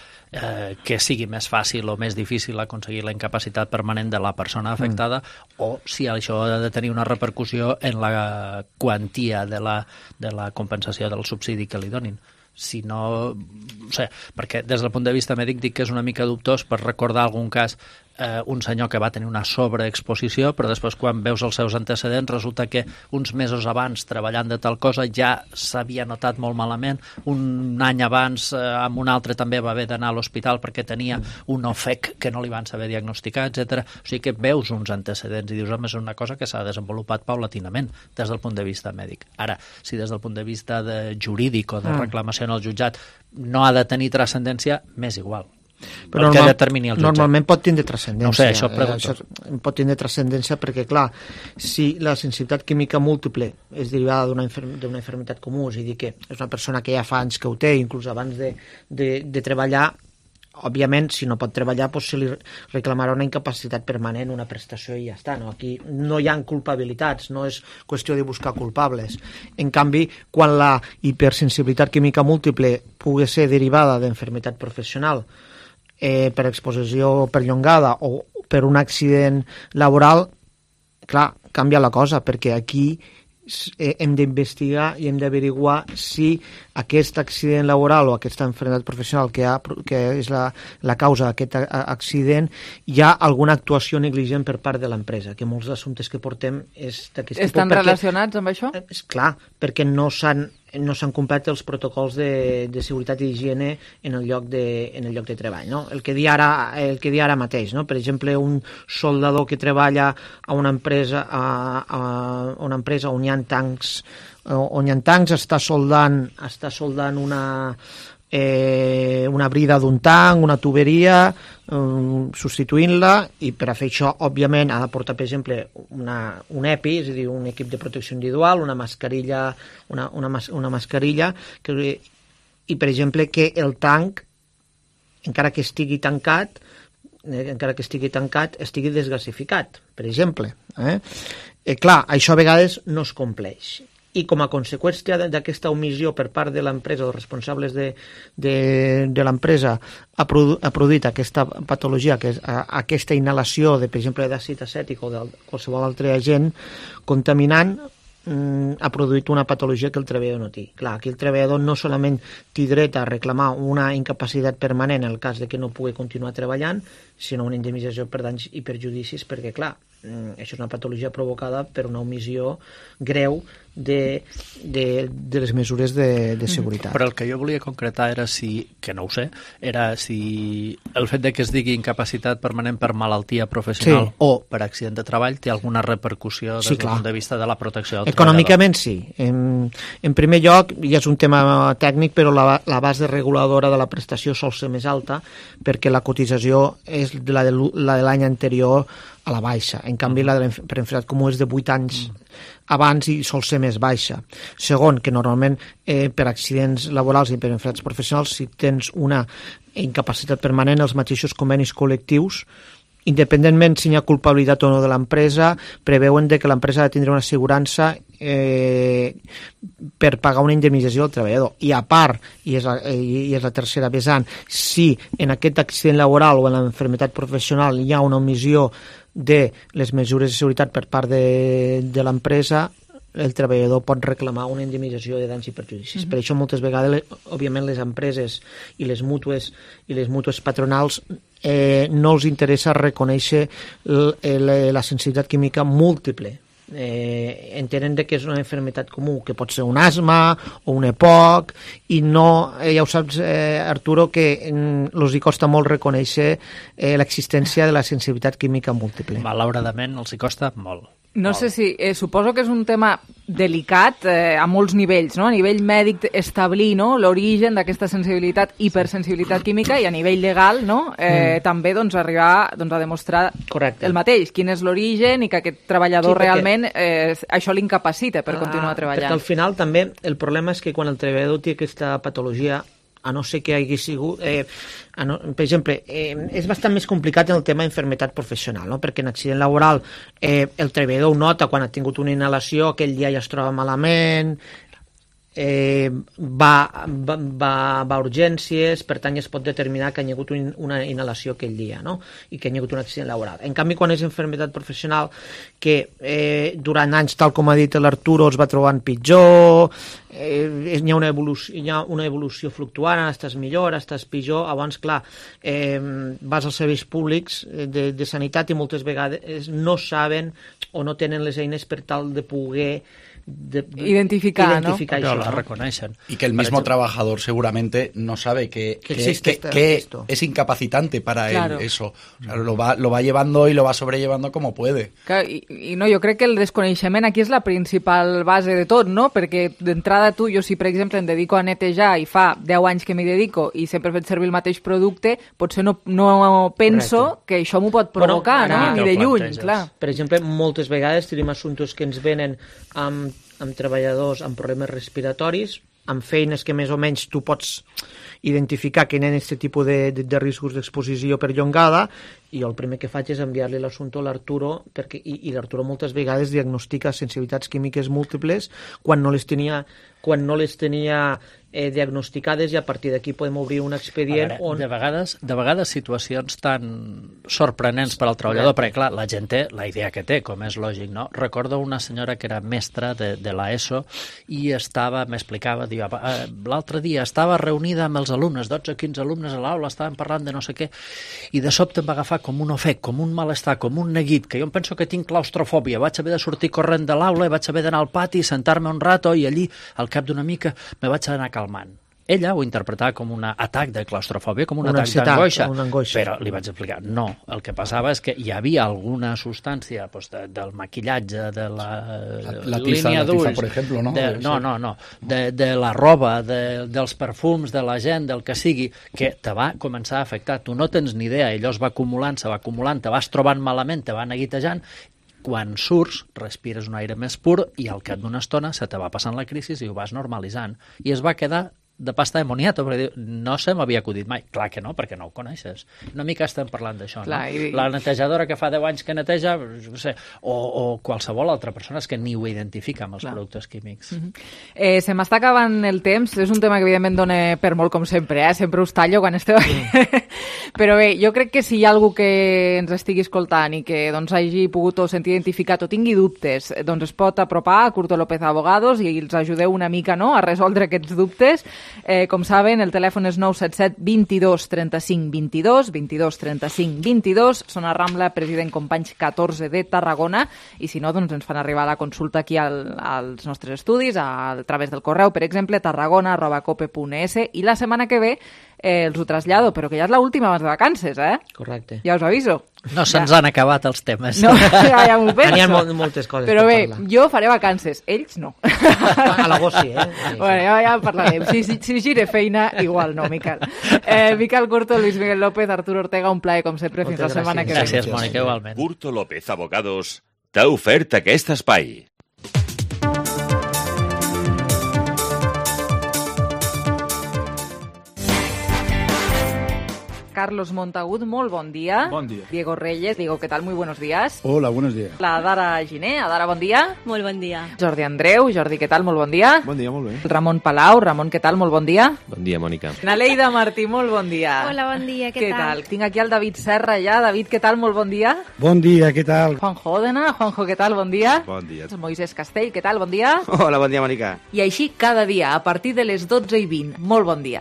que sigui més fàcil o més difícil aconseguir la incapacitat permanent de la persona afectada o si això ha de tenir una repercussió en la quantia de la compensació del subsidi que li donin. Si no sé, perquè des del punt de vista mèdic dic que és una mica dubtós per recordar algun cas un senyor que va tenir una sobreexposició, però després quan veus els seus antecedents resulta que uns mesos abans treballant de tal cosa ja s'havia notat molt malament, un any abans amb un altre també va haver d'anar a l'hospital perquè tenia un ofec que no li van saber diagnosticar, etc. O sigui que veus uns antecedents i dius, home, és una cosa que s'ha desenvolupat paulatinament des del punt de vista mèdic. Ara, si des del punt de vista jurídic o de reclamació en el jutjat no ha de tenir transcendència, m'és igual. Però normalment pot tindre transcendència. No sé, això pregunto. Pot tindre transcendència perquè, clar, si la sensibilitat química múltiple és derivada d'una malaltia comú, és a dir, que és una persona que ja fa anys que ho té, inclús abans de treballar, òbviament, si no pot treballar, doncs se li reclamarà una incapacitat permanent, una prestació i ja està. No? Aquí no hi ha culpabilitats, no és qüestió de buscar culpables. En canvi, quan la hipersensibilitat química múltiple pugui ser derivada d'enfermitat professional per exposició perllongada o per un accident laboral, clar, canvia la cosa, perquè aquí hem d'investigar i hem d'averiguar si aquest accident laboral o aquesta malaltia professional que és la causa d'aquest accident hi ha alguna actuació negligent per part de l'empresa, que molts assumptes que portem és d'aquest tipus. Estan relacionats amb això? Clar, perquè no s'han complert els protocols de seguretat i higiene en el lloc de treball. No? El que di ara mateix, no? Per exemple, un soldador que treballa a una empresa on hi ha tancs, està soldant una brida d'un tanc, una tuberia, substituint-la, i per a fer això, òbviament, ha de portar, per exemple, un EPI, és a dir, un equip de protecció individual, una mascarilla, i, per exemple, que el tanc, encara que estigui tancat, estigui desgasificat, per exemple. Clar, això a vegades no es compleix. I com a conseqüència d'aquesta omissió per part de l'empresa o responsables de l'empresa ha produït aquesta patologia, aquesta inhalació, per exemple, d'àcid acètic o de qualsevol altre agent contaminant, ha produït una patologia que el treballador no té. Clar, aquí el treballador no solament té dret a reclamar una incapacitat permanent en el cas de que no pugui continuar treballant, sinó una indemnització per danys i perjudicis, perquè, clar, això és una patologia provocada per una omissió greu de les mesures de seguretat. Però el que jo volia concretar era que no ho sé, era si el fet de que es digui incapacitat permanent per malaltia professional o per accident de treball té alguna repercussió des del punt de vista de la protecció del treballador. Econòmicament sí. En primer lloc, ja és un tema tècnic, però la base reguladora de la prestació sol ser més alta perquè la cotització és la de l'any anterior a la baixa. En canvi, la per enfermitat comú és de 8 anys abans i sol ser més baixa. Segon, que normalment per accidents laborals i per enfermitats professionals, si tens una incapacitat permanent, els mateixos convenis col·lectius, independentment si hi ha culpabilitat o no de l'empresa, preveuen que l'empresa ha de tindre una assegurança per pagar una indemnització al treballador. I a part, i és la tercera vessant, si en aquest accident laboral o en l'enfermitat professional hi ha una omissió de les mesures de seguretat per part de l'empresa, el treballador pot reclamar una indemnització de danys i perjudicis. Per això moltes vegades, òbviament, les empreses i les mútues patronals no els interessa reconèixer la sensibilitat química múltiple, entenen que és una malaltia comú, que pot ser un asma o un EPOC, i no, ja ho saps, Arturo, que els hi costa molt reconèixer l'existència de la sensibilitat química múltiple. Malauradament els hi costa molt. No sé si... suposo que és un tema delicat a molts nivells, no? A nivell mèdic establir, no?, l'origen d'aquesta sensibilitat, hipersensibilitat química, i a nivell legal, no?, també doncs, arribar doncs, a demostrar el mateix, quin és l'origen i que aquest treballador realment això l'incapacita per continuar treballant. Perquè al final també el problema és que quan el treballador té aquesta patologia, a no ser que hagi sigut... per exemple, és bastant més complicat en el tema d'infermetat professional, no? Perquè en accident laboral el treballador ho nota quan ha tingut una inhalació, aquell dia ja es troba malament, va a urgències, per tant ja es pot determinar que hi ha hagut una inhalació aquell dia, no? I que hi ha hagut un accident laboral. En canvi, quan és infermetat professional, que durant anys, tal com ha dit l'Arturo, es va trobant pitjor, hi ha una evolució fluctuant, estàs millor, estàs pitjor, abans, clar, vas als serveis públics de sanitat i moltes vegades no saben o no tenen les eines per tal de poder identificar ¿no? Això, la reconocen. Y que el mismo trabajador seguramente no sabe que es incapacitante para él eso. O sea, lo va llevando y lo va sobrellevando como puede. I no, jo crec que el desconeixement aquí és la principal base de tot, no? Perquè d'entrada tu, jo si per exemple em dedico a netejar i fa 10 anys que m'hi dedico i sempre he fet servir el mateix producte, potser no penso que això m'ho pot provocar, no? Ni de lluny, clar. Per exemple, moltes vegades tenim assumptes que ens venen amb treballadors amb problemes respiratoris, amb feines que més o menys tu pots identificar que tenen aquest tipus de riscos d'exposició perllongada, i jo el primer que faig és enviar-li l'assumpte a l'Arturo, i l'Arturo moltes vegades diagnostica sensibilitats químiques múltiples quan no les tenia diagnosticades, i a partir d'aquí podem obrir un expedient on... De vegades situacions tan sorprenents per al treballador, perquè clar, la gent té la idea que té, com és lògic, no? Recordo una senyora que era mestra de l'ESO i m'explicava, l'altre dia estava reunida amb els alumnes, 12 o 15 alumnes a l'aula, estaven parlant de no sé què, i de sobte em va agafar com un ofec, com un malestar, com un neguit, que jo em penso que tinc claustrofòbia, vaig haver de sortir corrent de l'aula i vaig haver d'anar al pati, sentar-me un rato, i allí, al cap d'una mica, me vaig anar calmant. Ella ho interpretava com un atac de claustrofòbia, com un atac d'angoixa, però li vaig explicar, no, el que passava és que hi havia alguna substància del maquillatge, de la línia d'ulls, per exemple, no? De la roba, dels perfums, de la gent, del que sigui, que te va començar a afectar. Tu no tens ni idea, allò es va acumulant, te vas trobant malament, te va neguitejant. Quan surts, respires un aire més pur i al cap d'una estona se te va passant la crisi i ho vas normalitzant. I es va quedar de pasta de moniato, perquè no se m'havia acudit mai. Clar que no, perquè no ho coneixes. Una mica estem parlant d'això, no? La netejadora que fa 10 anys que neteja, no sé, o qualsevol altra persona és que ni ho identifica amb els productes químics. Se m'està acabant el temps, és un tema que evidentment dona per molt com sempre, sempre us tallo quan esteu però bé, jo crec que si hi ha algú que ens estigui escoltant i que doncs hagi pogut o sentir identificat o tingui dubtes, doncs es pot apropar a Curto López Abogados i els ajudeu una mica, no?, a resoldre aquests dubtes. Com saben, el telèfon és 977 22 35 22, 22 35 22, són a Rambla President Companys 14 de Tarragona, i si no, doncs ens fan arribar la consulta aquí als nostres estudis, a través del correu, per exemple, tarragona@cope.es, i la setmana que ve els ho trasllado, però que ja és l'última abans de vacances, Correcte. Ja us aviso. No se'ns han acabat els temes. No, ja m'ho penso. N'hi ha moltes coses però per bé, parlar. jo faré vacances, ells no. A l'agost sí, Bueno, ja parlarem. Si gire feina, igual no, Miquel. Miquel Curto, Luis Miguel López, Arturo Ortega, un plaer, com sempre, fins la setmana que ve. Gràcies, Mònica, igualment. Curto López Abogados t'ha ofert aquest espai. Carlos Montagut, molt bon dia. Bon dia. Diego Reyes, Diego, ¿qué tal? Muy buenos días. Hola, buenos días. La Dara Giné, Dara, bon dia. Molt bon dia. Jordi Andreu, Jordi, què tal? Molt bon dia. Bon dia, molt bé. Ramon Palau, Ramon, què tal? Molt bon dia. Bon dia, Mònica. Naleida Martí, molt bon dia. Hola, bon dia, què tal? Tinc aquí el David Serra ja. David, què tal? Molt bon dia. Bon dia, què tal? Juanjo Òdena, Juanjo, què tal? Bon dia. Bon dia. Moisés Castell, què tal? Bon dia. Hola, bon dia, Mònica. I així cada dia, a partir de les 12:20. Molt bon dia.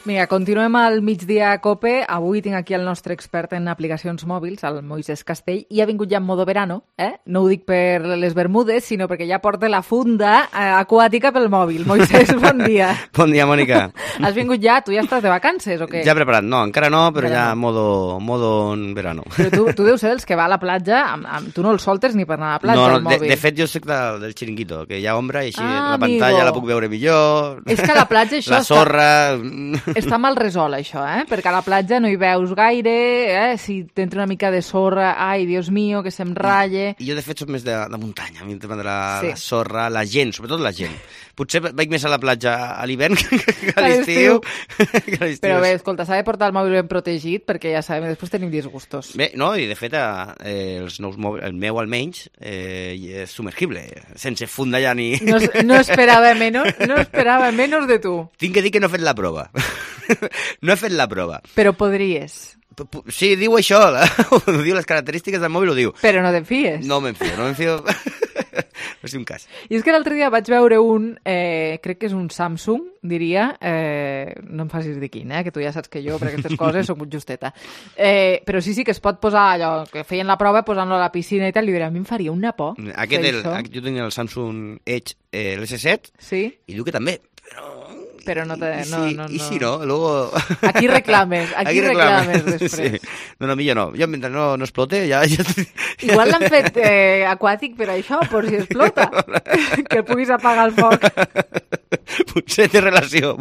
Vinga, continuem al migdia a COPE. Avui tinc aquí el nostre expert en aplicacions mòbils, el Moisés Castell, i ha vingut ja en modo verano, No ho dic per les Bermudes, sinó perquè ja porta la funda aquàtica pel mòbil. Moisés, bon dia. Bon dia, Mònica. Has vingut ja? Tu ja estàs de vacances o què? Ja preparat. No, encara no, però ja modo en verano. Però tu deus ser dels que va a la platja, tu no el soltes ni per anar a la platja, el mòbil. De fet, jo soc del xiringuito, que hi ha ombra i així la pantalla la puc veure millor. És que a la platja això la sorra... Està mal resolt, això, perquè a la platja no hi veus gaire, si t'entra una mica de sorra, ai, Dios mío, que se'm ralle... I jo, de fet, soc més de muntanya, a mi el tema de la sorra, la gent, sobretot la gent. Potser vaig més a la platja a l'hivern que a l'estiu. Però bé, escolta, s'ha de portar el mòbil ben protegit, perquè ja sabem, després tenim disgustos. Bé, no, i de fet, els nous mòbils, el meu almenys, és submergible, sense funda ja ni... No esperava menos de tu. Tinc que dir que no he fet la prova. No he fet la prova. Però podries. Sí, diu això, ho diu les característiques del mòbil, ho diu. Però no te'n fies. No me'n fio. No és un cas. I és que l'altre dia vaig veure crec que és un Samsung, diria, no em facis dir quin, que tu ja saps que jo per aquestes coses soc molt justeta. Però sí que es pot posar allò, que feien la prova posant-lo a la piscina i tal, i a mi em faria una por. Jo tinc el Samsung Edge, l'S7, i diu que també, però no te... I si no, luego... Aquí reclames després. Sí. No, millor no. Jo, mentre no explote, ja... Igual l'han fet aquàtic per això, per si explota. Que puguis apagar el foc. Potser té relació.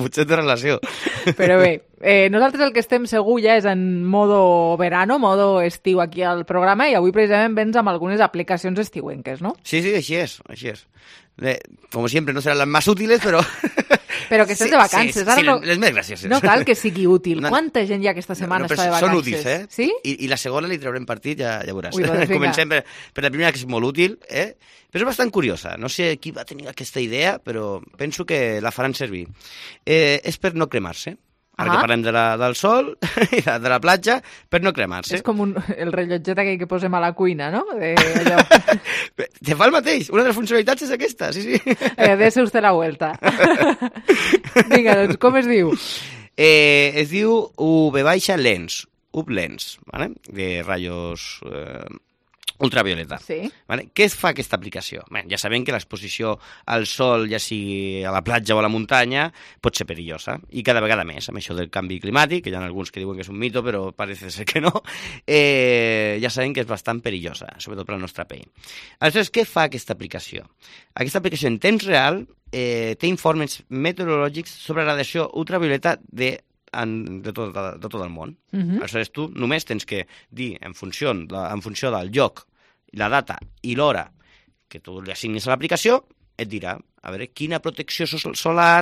Però bé, nosaltres el que estem segur ja és en modo verano, modo estiu aquí al programa, i avui precisament vens amb algunes aplicacions estiuenques, no? Sí, així és. Como siempre, no seran las más útiles, però... Però que estés de vacances. Sí, les més gracioses. No cal que sigui útil. Quanta gent ja aquesta setmana està de vacances? Són útils, Sí? I la segona li traurem partit, ja veuràs. Ui, doncs comencem per la primera, que és molt útil, però és bastant curiosa. No sé qui va tenir aquesta idea, però penso que la faran servir. És per no cremar-se. Ara que parlem del sol i de la platja, per no cremar-se. És com el rellotget aquell que posem a la cuina, no? Te fa el mateix. Una de les funcionalitats és aquesta, sí. Dese usted la vuelta. Vinga, doncs, com es diu? Es diu UV-Lens, UV-Lens, ¿vale? De rayos... ultravioleta. Sí. Vale? Què fa aquesta aplicació? Bé, ja sabem que l'exposició al sol, ja sigui a la platja o a la muntanya, pot ser perillosa, i cada vegada més, amb això del canvi climàtic, que hi ha alguns que diuen que és un mito, però parece ser que no, ja sabem que és bastant perillosa, sobretot per la nostra pell. Aleshores, què fa aquesta aplicació? Aquesta aplicació en temps real té informes meteorològics sobre radiació ultravioleta de tot el món. Aleshores, tu només tens que dir, en funció del lloc, la data i l'hora que tu li assignis a l'aplicació, et dirà, a veure, quina protecció solar,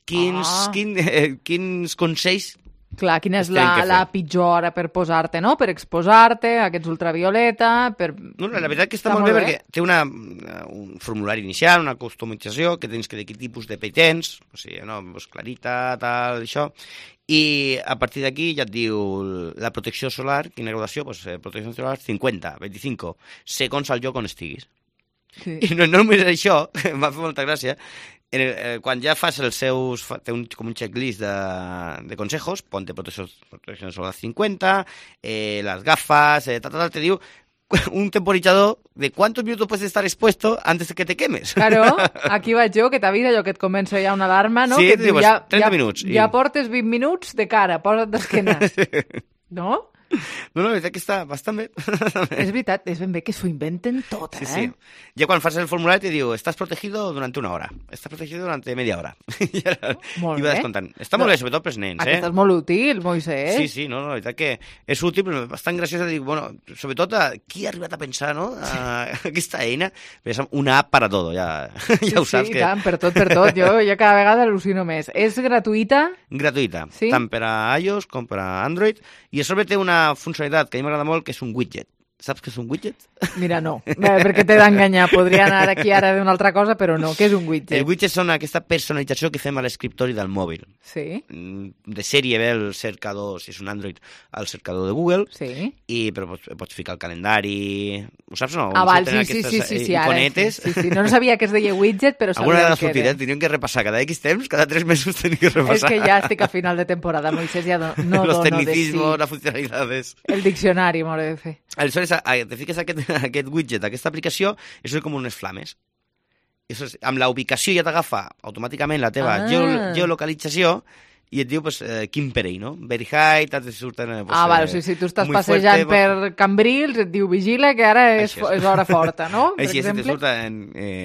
quins consells... Clar, quina és la pitjor hora per posar-te, no? Per exposar-te a aquests ultravioleta, No, la veritat que està molt bé perquè té un formulari inicial, una customització, que tens que de quin tipus de pell tens, o sigui, no, clarita, tal, això, i a partir d'aquí ja et diu la protecció solar, quina graduació, protecció solar 50, 25, segons el lloc on estiguis. Sí. I no només això, em va fer molta gràcia, quan ja fas els seus... Té com un checklist de consejos, ponte protecció solar 50, las gafas, te diu un temporizador de cuántos minutos puedes estar expuesto antes de que te quemes. Claro, aquí vaig jo, que t'avisa allò que et comença ja una alarma, no? Sí, que diu, 30 minuts. Ja portes 20 minuts de cara, posa't d'esquena. No? No, la veritat que està bastant bé. És veritat, és ben bé que s'ho inventen tot, Sí. Ja quan fas el formulari te diu, estàs protegido durante una hora, estàs protegido durante media hora. Molt bé. Descomptant. Està molt bé, sobretot pels nens. Aquesta és molt útil, Moisés. Sí, no, la veritat que és útil, però bastant graciós. Dic, bueno, sobretot qui ha arribat a pensar, no? Aquesta eina, és una app para todo, ja ho saps. Sí, tant, per tot. Jo ja cada vegada al·lucino més. És gratuïta? Gratuïta, sí? Tant per a iOS com per a Android, i a sobre té una funcionalitat que a mi m'agrada molt, que és un widget. Saps què és un widget? Mira, no, perquè t'he d'enganyar. Podria anar aquí ara d'una altra cosa, però no. Què és un widget? El widget són aquesta personalització que fem a l'escriptori del mòbil. Sí. De sèrie ve el cercador, si és un Android, el cercador de Google, sí. Però pots ficar el calendari... Ho saps o no? Ah, val, sí, iconetes. Sí. No sabia que es deia widget, però sabia alguna que era. Teníem que repassar cada X temps, cada 3 mesos tenim que repassar. És que ja estic a final de temporada, Moisés, ja no Los dono de sí. tecnicismos, las funcionalidades. El diccionari m'hauré de fer. Aleshores, te fiques aquest widget, aquesta aplicació, és com unes flames. Amb la ubicació ja t'agafa automàticament la teva geolocalització i et diu quin perill, no? Very high, te surten... Val, si tu estàs passejant per Cambrils, et diu vigila que ara és hora forta, no? Així, si te surten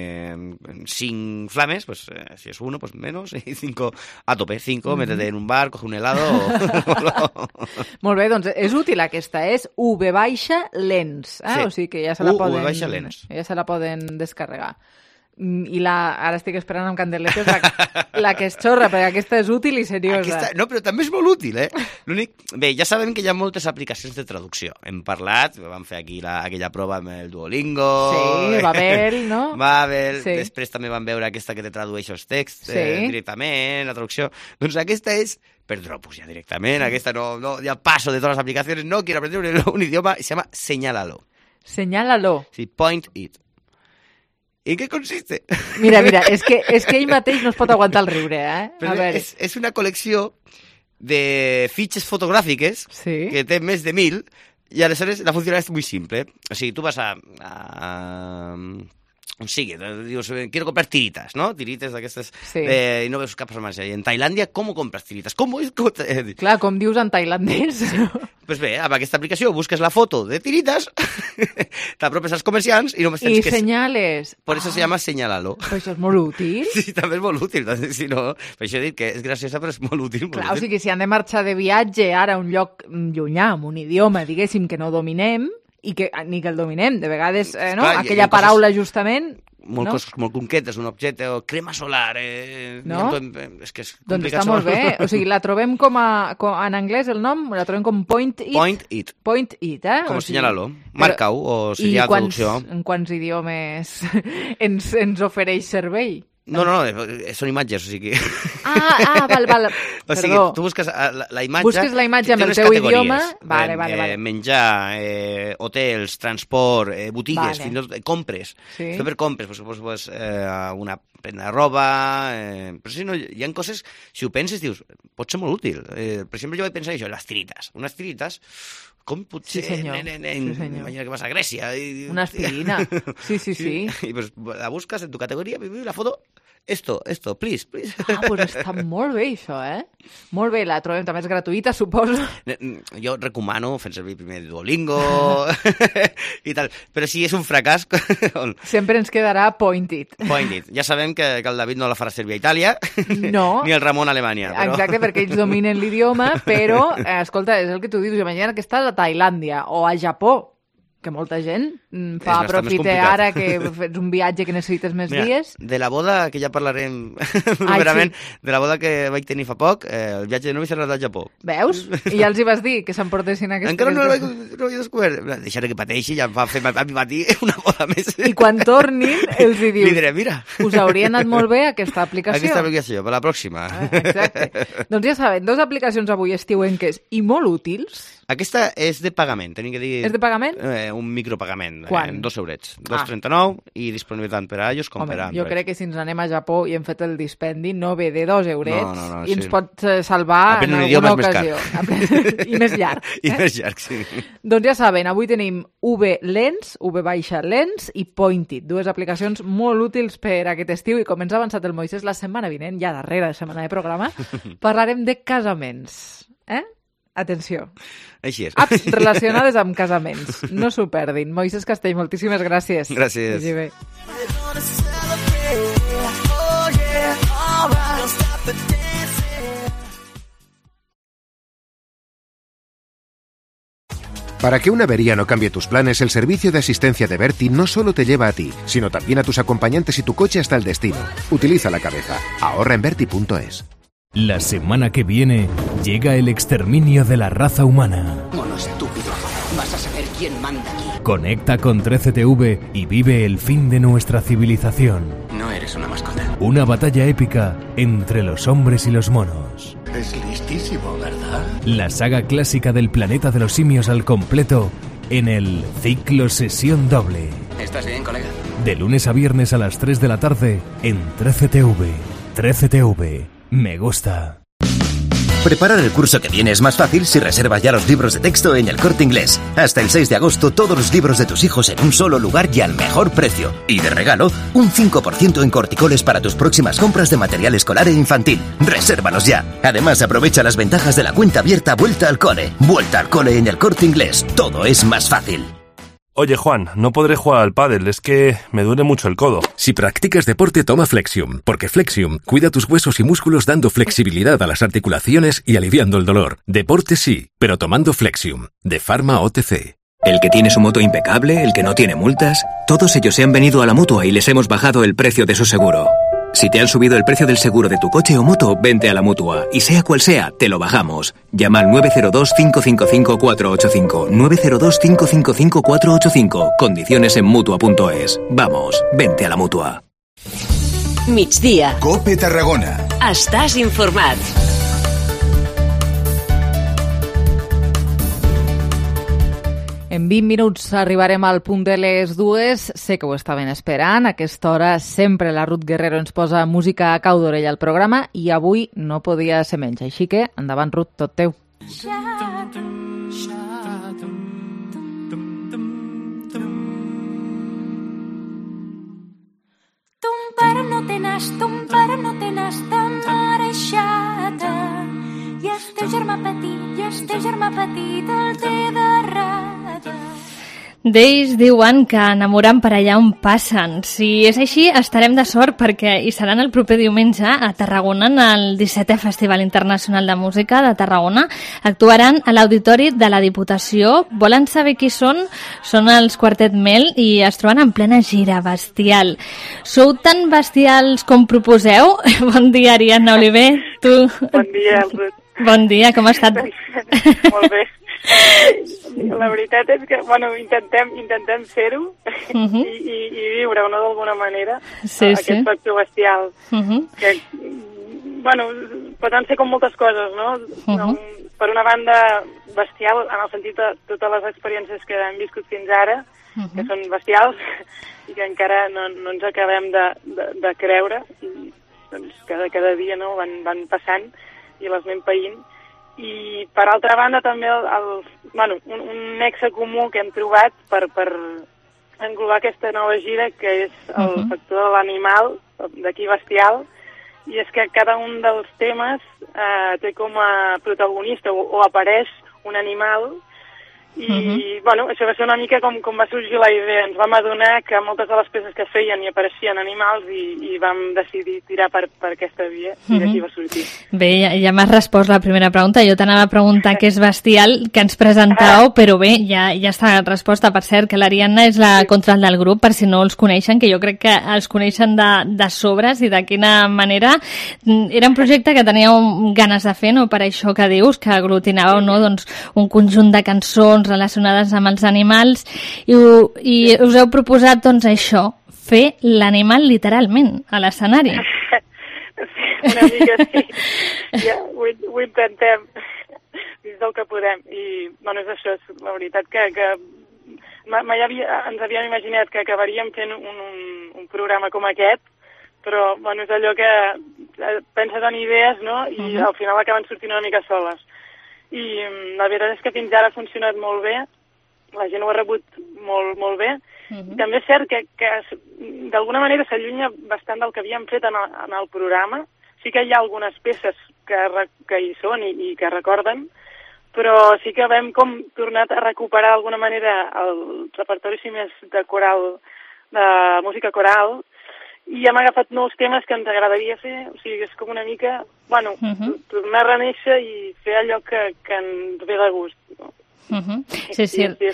5 flames, si és 1, menos, i 5 a tope. 5, métete en un bar, coge un helado... Molt bé, doncs és útil aquesta, és V-Lens, o sigui que ja se la poden... V-Lens. Ja se la poden descarregar. I ara estic esperant amb candeletes la que es xorra, perquè aquesta és útil i seriosa. No, però també és molt útil, Bé, ja sabem que hi ha moltes aplicacions de traducció. Hem parlat, vam fer aquí aquella prova amb el Duolingo... Sí, Babel, no? Babel, després també vam veure aquesta que te tradueix els texts directament, la traducció. Doncs aquesta és per Dropbox ja directament, aquesta no, ya paso de todas las aplicaciones, no quiero aprender un idioma, se llama Señálalo. Señálalo. Sí, Point It. ¿En què consiste? Mira, és que ell mateix no es pot aguantar el riure, Però és una col·lecció de fitxes fotogràfiques que té més de 1.000 i aleshores la funcionalitat és molt simple. O sigui, tu vas a on sigui, dius, quiero comprar tiritas, ¿no? Tirites d'aquestes, i no veus cap más. I en Tailàndia, com compres tiritas? Com és? Clar, com dius en tailandès. Pues bé, amb aquesta aplicació busques la foto de tiritas, t'apropes als comerciants i només tens que... I senyales. Por eso se llama Señálalo. Però això és molt útil. Sí, també és molt útil. Si no, per això he dit que és graciosa, però és molt útil. Clar, o sigui, si han de marxar de viatge ara a un lloc llunyà, amb un idioma, diguéssim, que no dominem, i que ni que el dominem, de vegades, no? Clar, aquella paraula justament... Coses molt concretes, un objecte, o crema solar... No? És que és doncs està molt bé. O sigui, la trobem en anglès, el nom, la trobem com Point It. Point It. Point It, Com Señálalo. Marca-ho, o sigui, la traducció. I en quants idiomes ens ofereix servei? No, són imatges, o sigui... Val. O sigui, tu busques la imatge... Busques la imatge amb el teu idioma... Vale. Menjar, hotels, transport, botigues, fins i tot compres. Fer per compres, pues, una prenda de roba... Però si no, hi ha coses... Si ho penses, dius, pot ser molt útil. Per exemple, jo vaig pensar això, les tirites. Unes tirites... Com potser imagina que vas a Grècia. Una aspirina. Sí. I pues la busques en tu categoria, la foto... Esto, please. Pues està molt bé, això, Molt bé, la trobem, també és gratuïta, suposo. Jo recomano fer servir primer Duolingo i tal, però si és un fracàs... Sempre ens quedarà Point It. Point It. Ja sabem que el David no la farà servir a Itàlia, no. ni el Ramon a Alemanya. Però... Exacte, perquè ells dominen l'idioma, però, escolta, és el que tu dius, imagina que estàs a Tailàndia o a Japó, que molta gent fa profite ara que fes un viatge que necessites més dies. De la boda, que ja parlarem properament, de la boda que vaig tenir fa poc, el viatge de novi s'ha anat al Japó. Veus? I ja els hi vas dir que s'emportessin aquesta... Encara no l'he descobert. Deixaré que pateixi, ja em va fer a mi matí una boda més. I quan tornin, els hi dius... Li diré, mira... Us hauria anat molt bé aquesta aplicació. Aquesta aplicació, per la pròxima. Exacte. Doncs ja saben, 2 aplicacions avui estiuenques i molt útils. Aquesta és de pagament, tenim que dir... És de pagament? Un micropagament. Quan? 2 eurets. 2,39 i disponible tant per a iOS com per a Android. Jo crec que si ens anem a Japó i hem fet el dispendi, no ve de 2 eurets no, i ens pot salvar en alguna ocasió. I més llarg. I més llarg, sí. Doncs ja saben, avui tenim V-Lens, V-Lens i Point It, 2 aplicacions molt útils per aquest estiu i com ens ha avançat el Moisés la setmana vinent, ja darrera setmana de programa, parlarem de casaments. Atenció. Així és. Apps relacionades amb casaments. No s'ho perdin. Moisés Castell, moltíssimes gràcies. Gràcies. Vagi bé. Para que una avería no cambie tus planes, el servicio de asistencia de Berti no solo te lleva a ti, sino también a tus acompañantes y tu coche hasta el destino. Utiliza la cabeza. Ahorra en Berti.es. La semana que viene llega el exterminio de la raza humana. Mono estúpido. Vas a saber quién ¿Quién manda aquí? Conecta con 13TV y vive el fin de nuestra civilización. No eres una mascota. Una batalla épica entre los hombres y los monos. Es listísimo, ¿verdad? La saga clásica del planeta de los simios al completo en el Ciclo Sesión Doble. ¿Estás bien, colega? De lunes a viernes a las 3 de la tarde en 13TV. 13TV. Me gusta. Preparar el curso que viene es más fácil si reservas ya los libros de texto en El Corte Inglés. Hasta el 6 de agosto todos los libros de tus hijos en un solo lugar y al mejor precio. Y de regalo, un 5% en corticoles para tus próximas compras de material escolar e infantil. Resérvalos ya. Además, aprovecha las ventajas de la cuenta abierta Vuelta al Cole. Vuelta al Cole en El Corte Inglés. Todo es más fácil. Oye, Juan, no podré jugar al pádel, es que me duele mucho el codo. Si practicas deporte, toma Flexium, porque Flexium cuida tus huesos y músculos dando flexibilidad a las articulaciones y aliviando el dolor. Deporte sí, pero tomando Flexium, de Pharma OTC. El que tiene su moto impecable, el que no tiene multas, todos ellos se han venido a la Mutua y les hemos bajado el precio de su seguro. Si te han subido el precio del seguro de tu coche o moto, vente a la Mutua. Y sea cual sea, te lo bajamos. Llama al 902-555-485. 902-555-485. Condiciones en Mutua.es. Vamos, vente a la Mutua. Migdia. COPE Tarragona. Estàs informat. En 20 minuts arribarem al punt de les 2. Sé que ho estaven esperant. A aquesta hora sempre la Ruth Guerrero ens posa música a cau d'orella al programa i avui no podia ser menys. Així que, endavant, Ruth, tot teu. Ton pare no té nas, ton pare no té nas de mareixada. I el teu germà petit el té de rada. D'ells diuen que enamoren per allà on passen. Si és així, estarem de sort perquè hi seran el proper diumenge a Tarragona en el 17è Festival Internacional de Música de Tarragona. Actuaran a l'Auditori de la Diputació. Volen saber qui són? Són els Quartet Mel i es troben en plena gira bestial. Sou tan bestials com proposeu? Bon dia, Ariadna Oliver. Tu... Bon dia, Ruth. Bon dia, com ha estat? Molt bé. La veritat és que, intentem fer-ho i viure-ho, no, d'alguna manera, aquest factor bestial. Que, poden ser com moltes coses, no? Per una banda, bestial, en el sentit de totes les experiències que hem viscut fins ara, que són bestials i que encara no ens acabem de creure, i doncs cada dia no, van passant i les anem païnt. I per altra banda també un nexe comú que hem trobat per englobar aquesta nova gira, que és el factor de l'animal, d'aquí bestial, i és que cada un dels temes té com a protagonista o apareix un animal i això va ser una mica com va sorgir la idea. Ens vam adonar que moltes de les peces que feien hi apareixien animals i vam decidir tirar per aquesta via i d'aquí va sortir. Bé, ja m'has respost la primera pregunta. Jo t'anava a preguntar què és bestial, que ens presentàveu, però bé, ja està la resposta. Per cert, que l'Ariadna és la contralt del grup, per si no els coneixen, que jo crec que els coneixen de sobres i de quina manera. Era un projecte que teníeu ganes de fer, no? Per això que dius, que aglutinàveu, no? Doncs un conjunt de cançons relacionades amb els animals i us heu proposat doncs això, fer l'animal literalment a l'escenari. Sí, una mica sí. Ja, ho intentem dins del que podem i és això, la veritat que mai ens havíem imaginat que acabaríem fent un programa com aquest, però és allò que penses en idees, no? I al final acaben sortint una mica soles. I la veritat és que fins ara ha funcionat molt bé, la gent ho ha rebut molt bé. També és cert que d'alguna manera s'allunya bastant del que havíem fet en el programa. Sí que hi ha algunes peces que hi són i que recorden, però sí que hem com tornat a recuperar d'alguna manera el repertori més de coral, de música coral, i hem agafat nous temes que ens agradaria fer, o sigui, és com una mica, tornar a renéixer i fer allò que ens ve de gust. Sí.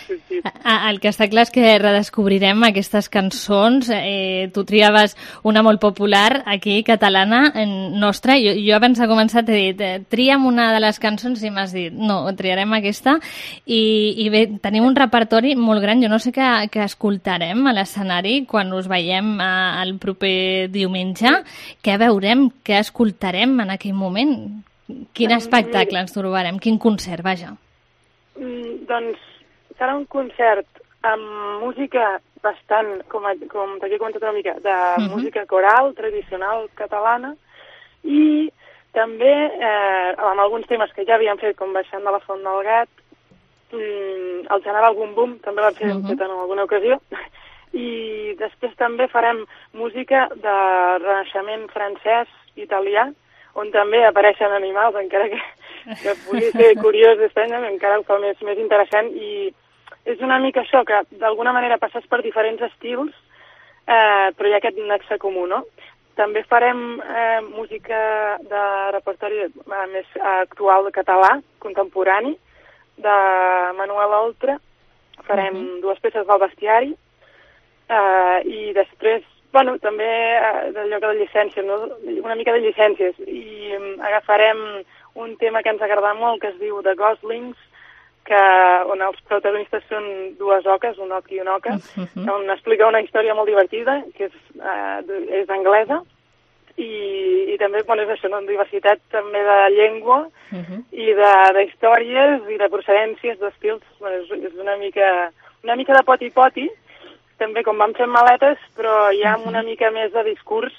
El que està clar és que redescobrirem aquestes cançons. Tu triaves una molt popular aquí, catalana, nostra. Jo abans de començar t'he dit, tria'm una de les cançons i m'has dit, no, triarem aquesta. I bé, tenim un repertori molt gran. Jo no sé què escoltarem a l'escenari quan us veiem el proper diumenge. Què veurem, què escoltarem en aquell moment? Quin espectacle ens trobarem? Quin concert, vaja? Doncs serà un concert amb música bastant, com t'havia comentat una mica, de música coral, tradicional catalana, i també amb alguns temes que ja havíem fet, com Baixant de la Font del Gat, el General Bum Bum, també l'hem fet en alguna ocasió, i després també farem música de renaixement francès, italià, on també apareixen animals, encara que pugui ser curiós d'estrany, encara ho fa més interessant, i és una mica això, que d'alguna manera passes per diferents estils, però hi ha aquest nexe comú, no? També farem música de repertori més actual de català, contemporani, de Manuel Oltra, farem 2 peces del bestiari, i després també d'allò que de llicència, no? Una mica de llicències, i agafarem un tema que ens agrada molt, que es diu The Goslings, on els protagonistes són 2 oques, un oc i una oca, on explica una història molt divertida, que és anglesa, i també és això, no? Diversitat també de llengua, i d'històries, i de procedències, d'estils, és una mica de poti-poti, també com vam fer maletes, però ja amb una mica més de discurs,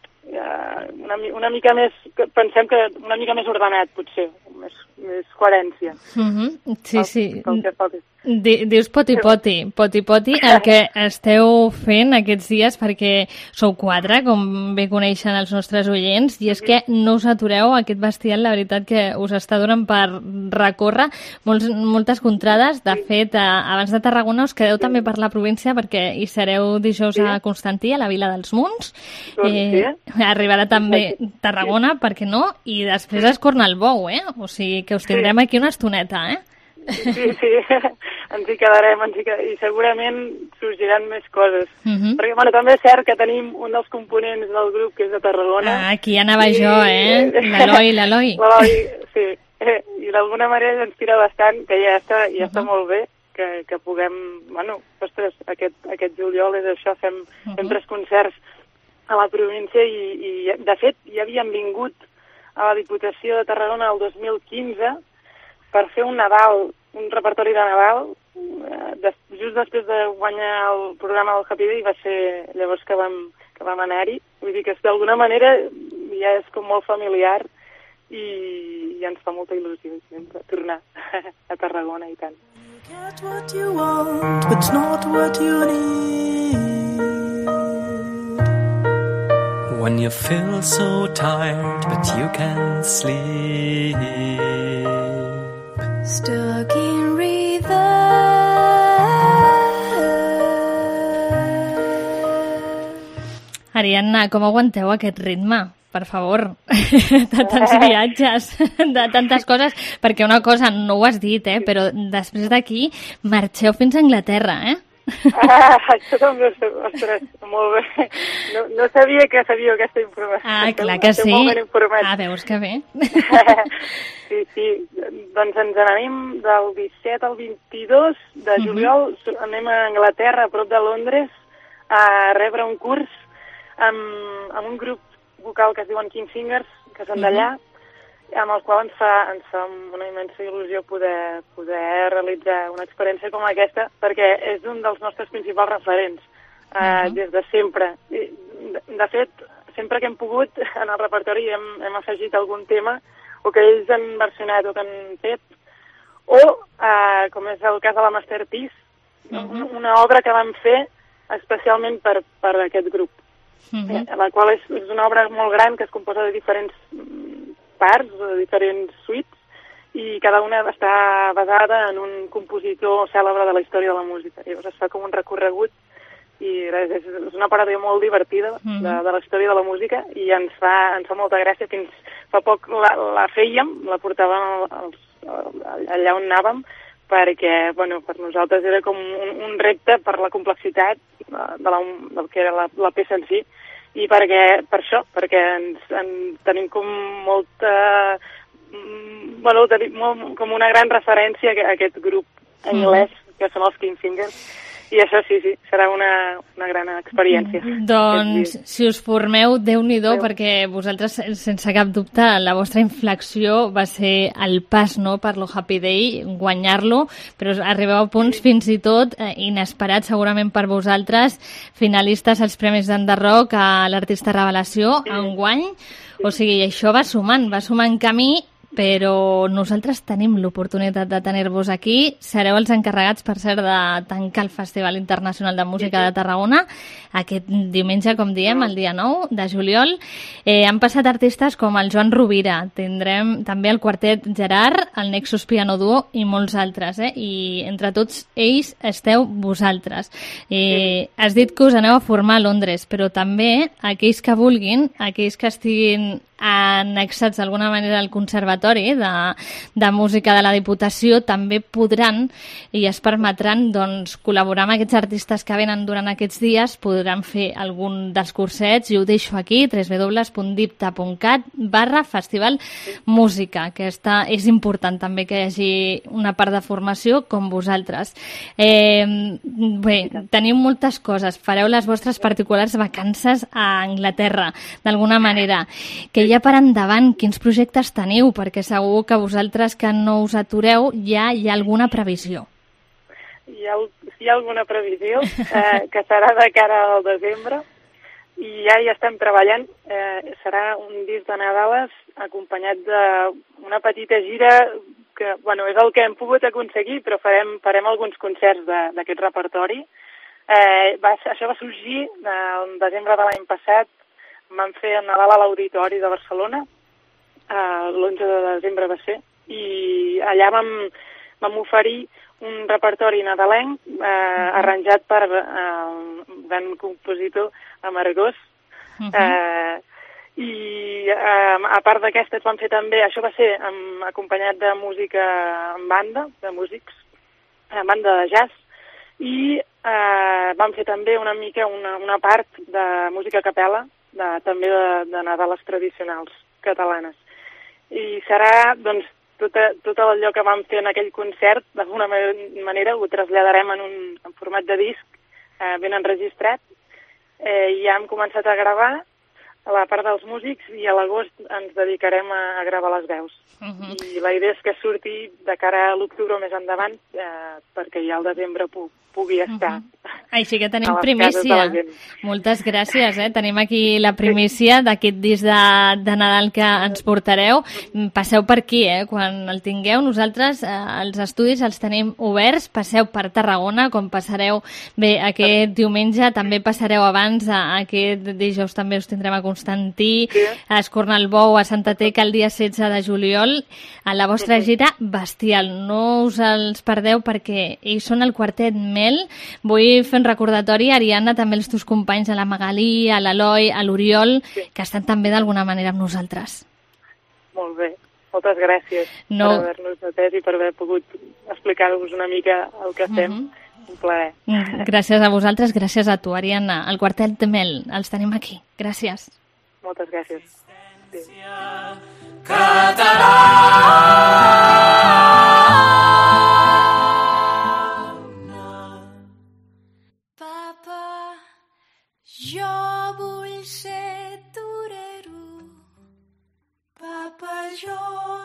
una mica més, pensem que una mica més ordenat, potser, més coherència. Sí. Dius poti-poti, el que esteu fent aquests dies, perquè sou 4, com bé coneixen els nostres oients, i és que no us atureu aquest bestial, la veritat que us està donant per recórrer moltes contrades. De fet, abans de Tarragona us quedeu també per la província, perquè hi sereu dijous a Constantí, a la Vila dels Munts. Arribarà també Tarragona, per què no? I després es corna el bou, o sigui que us tindrem aquí una estoneta, Sí, ens hi quedarem, i segurament sorgiran més coses. Perquè, també és cert que tenim un dels components del grup que és de Tarragona. Aquí anava jo, l'Eloi. Sí, i d'alguna manera ens tira bastant, que ja està molt bé, que puguem, ostres, aquest juliol és això, fem 3 concerts a la província, i de fet ja havíem vingut a la Diputació de Tarragona el 2015 per fer un repertori de Nadal, just després de guanyar el programa del Happy Day, va ser llavors que vam anar-hi. Vull dir que d'alguna manera ja és com molt familiar, i ens fa molta il·lusió tornar a Tarragona, i tant. You get what you want, but not what you need. When you feel so tired, but you can't sleep. Stuck in reverse. Ariadna, com aguanteu aquest ritme? Per favor, de tants viatges, de tantes coses, perquè una cosa, no ho has dit, però després d'aquí marxeu fins a Anglaterra, Això també, ostres, molt bé. No sabia que sabíeu aquesta informació. Clar que sí. Molt ben informats. Veus que bé. Sí. Doncs ens n'anem del 17 al 22 de juliol, anem a Anglaterra, a prop de Londres, a rebre un curs amb un grup vocal que es diuen King Singers, que són d'allà, amb el qual ens fa una immensa il·lusió poder realitzar una experiència com aquesta, perquè és un dels nostres principals referents des de sempre. De fet, sempre que hem pogut, en el repertori hem afegit algun tema o que ells han versionat o que han fet, o, com és el cas de la Masterpiece, una obra que vam fer especialment per aquest grup, la qual és una obra molt gran que es composa de diferents parts, de diferents suites, i cada una està basada en un compositor cèlebre de la història de la música. Llavors es fa com un recorregut, i és una paròdia molt divertida de la història de la música, i ens fa molta gràcia. Fins fa poc la fèiem, la portàvem allà on anàvem, perquè per nosaltres era com un repte per la complexitat del que era la peça en si, i per això, perquè tenim com molta... com una gran referència a aquest grup anglès, que són els King Singers, i això sí, serà una gran experiència. Doncs, si us formeu, Déu-n'hi-do, perquè vosaltres, sense cap dubte, la vostra inflexió va ser el pas, no?, per lo Happy Day, guanyar-lo, però arribeu a punts fins i tot inesperats, segurament per vosaltres, finalistes als Premis d'Enderrock a l'Artista Revelació, enguany. O sigui, això va sumant camí, però nosaltres tenim l'oportunitat de tenir-vos aquí. Sereu els encarregats, per cert, de tancar el Festival Internacional de Música de Tarragona aquest diumenge, com diem, el dia 9 de juliol. Han passat artistes com el Joan Rovira, tindrem també el Quartet Gerard, el Nexus Piano Duo i molts altres, i entre tots ells esteu vosaltres. Has dit que us aneu a formar a Londres, però també aquells que vulguin, aquells que estiguin annexats d'alguna manera al Conservatori de Música de la Diputació, també podran i es permetran col·laborar amb aquests artistes que venen durant aquests dies, podran fer algun dels cursets, i ho deixo aquí, www.dipta.cat/Festival Música, que és important també que hi hagi una part de formació com vosaltres. Bé, teniu moltes coses, fareu les vostres particulars vacances a Anglaterra, d'alguna manera. Que ja per endavant, quins projectes teniu? Perquè segur que vosaltres que no us atureu ja hi ha alguna previsió. Hi ha alguna previsió, que serà de cara al desembre, i ja hi estem treballant. Serà un disc de Nadales acompanyat d'una petita gira que, és el que hem pogut aconseguir, però farem alguns concerts d'aquest repertori. Això va sorgir el desembre de l'any passat. Vam fer el Nadal a l'Auditori de Barcelona, l'11 de desembre va ser, i allà vam oferir un repertori nadalenc arranjat per un gran compositor, Amargós, i a part d'aquestes vam fer també, això va ser acompanyat de música en banda, de músics, en banda de jazz, i vam fer també una mica una part de música a capella, també de Nadales tradicionals catalanes. I serà, tot allò que vam fer en aquell concert, d'alguna manera ho traslladarem en format de disc ben enregistrat, i ja hem començat a gravar a la part dels músics, i a l'agost ens dedicarem a gravar les veus. I la idea és que surti de cara a l'octubre més endavant, perquè ja al desembre pugui estar. Així que tenim primícia. Moltes gràcies, Tenim aquí la primícia d'aquest disc de Nadal que ens portareu. Passeu per aquí, quan el tingueu. Nosaltres els estudis els tenim oberts. Passeu per Tarragona, com passareu bé aquest diumenge. També passareu abans, aquest dijous també us tindrem a Constantí, a Escornalbou, a Santa Teca el dia 16 de juliol. A la vostra gira bestial. No us els perdeu perquè ells són el Quartet Mel. Vull fer un recordatori, Ariadna, també els teus companys, a la Magalí, a l'Eloi, a l'Oriol, que estan també d'alguna manera amb nosaltres. Molt bé, moltes gràcies per haver-nos atès i per haver pogut explicar-vos una mica el que fem. Un plaer. Gràcies a vosaltres, gràcies a tu, Ariadna. El Quartet Mel, els tenim aquí. Gràcies. Moltes gràcies. Jo vull ser torero, papa, jo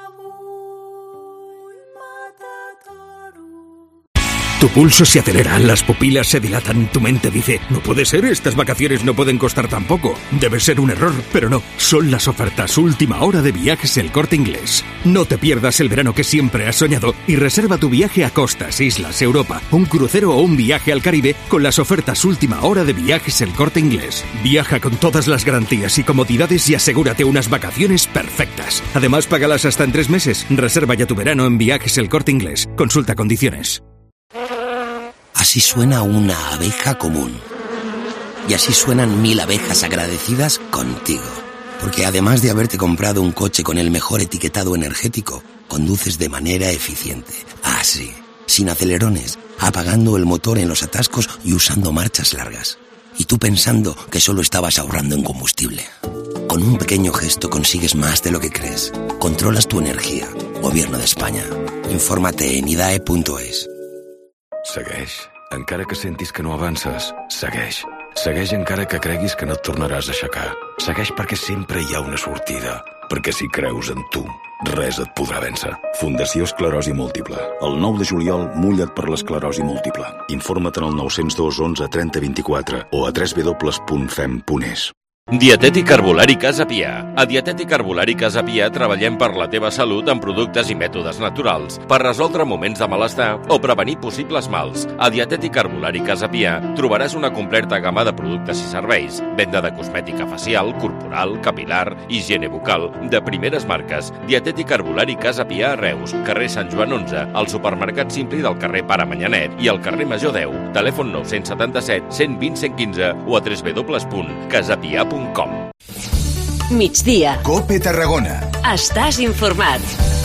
vull matar toro. Tu pulso se acelera, las pupilas se dilatan, tu mente dice, no puede ser, estas vacaciones no pueden costar tan poco. Debe ser un error, pero no, son las ofertas última hora de Viajes El Corte Inglés. No te pierdas el verano que siempre has soñado y reserva tu viaje a costas, islas, Europa, un crucero o un viaje al Caribe con las ofertas última hora de Viajes El Corte Inglés. Viaja con todas las garantías y comodidades y asegúrate unas vacaciones perfectas. Además, págalas hasta en 3 meses. Reserva ya tu verano en Viajes El Corte Inglés. Consulta condiciones. Así suena una abeja común. Y así suenan 1000 abejas agradecidas contigo. Porque además de haberte comprado un coche con el mejor etiquetado energético, conduces de manera eficiente. Así, sin acelerones, apagando el motor en los atascos y usando marchas largas. Y tú pensando que solo estabas ahorrando en combustible. Con un pequeño gesto consigues más de lo que crees. Controlas tu energía. Gobierno de España. Infórmate en idae.es. Segueix. Encara que sentis que no avances, segueix. Segueix encara que creguis que no et tornaràs a aixecar. Segueix perquè sempre hi ha una sortida. Perquè si creus en tu, res et podrà vèncer. Fundació Esclerosi Múltiple. El 9 de juliol, mulla't per l'esclerosi múltiple. Informa't en el 902 11 30 24 o a www.fem.es. Dietètic Herbolari Casa Pià. A Dietètic Herbolari Casa Pià treballem per la teva salut amb productes i mètodes naturals per resoldre moments de malestar o prevenir possibles mals. A Dietètic Herbolari Casa Pià trobaràs una completa gamma de productes i serveis, venda de cosmètica facial, corporal, capilar, higiene bucal, de primeres marques. Dietètic Herbolari Casa Pià a Reus, carrer Sant Joan 11, al supermercat Simpli del carrer Pare Manyanet i al carrer Major 10. Telèfon 977 120 115 o a www.casapia.com. Migdia. COPE Tarragona. Estàs informat.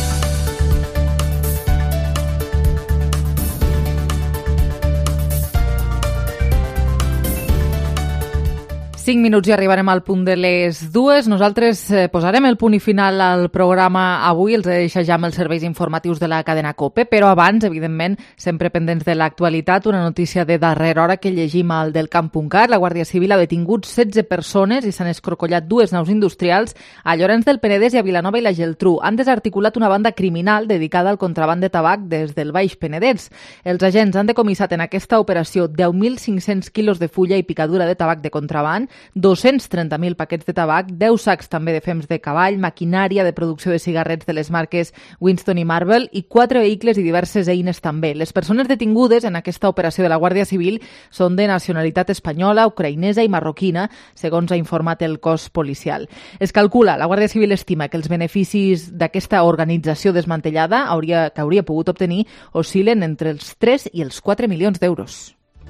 5 minuts i arribarem al punt de les 2. Nosaltres posarem el punt i final al programa avui. Els he deixat ja amb els serveis informatius de la cadena COPE, però abans, evidentment, sempre pendents de l'actualitat, una notícia de darrera hora que llegim al delcamp.cat. La Guàrdia Civil ha detingut 16 persones i s'han escrocollat 2 naus industrials a Llorenç del Penedès i a Vilanova i la Geltrú. Han desarticulat una banda criminal dedicada al contraban de tabac des del Baix Penedès. Els agents han decomissat en aquesta operació 10.500 quilos de fulla i picadura de tabac de contraban, 230.000 paquets de tabac, 10 sacs també de fems de cavall, maquinària de producció de cigarrets de les marques Winston i Marvel i 4 vehicles i diverses eines també. Les persones detingudes en aquesta operació de la Guàrdia Civil són de nacionalitat espanyola, ucraïnesa i marroquina, segons ha informat el cos policial. Es calcula, la Guàrdia Civil estima que els beneficis d'aquesta organització desmantellada que hauria pogut obtenir oscil·len entre els 3 i els 4 milions d'euros.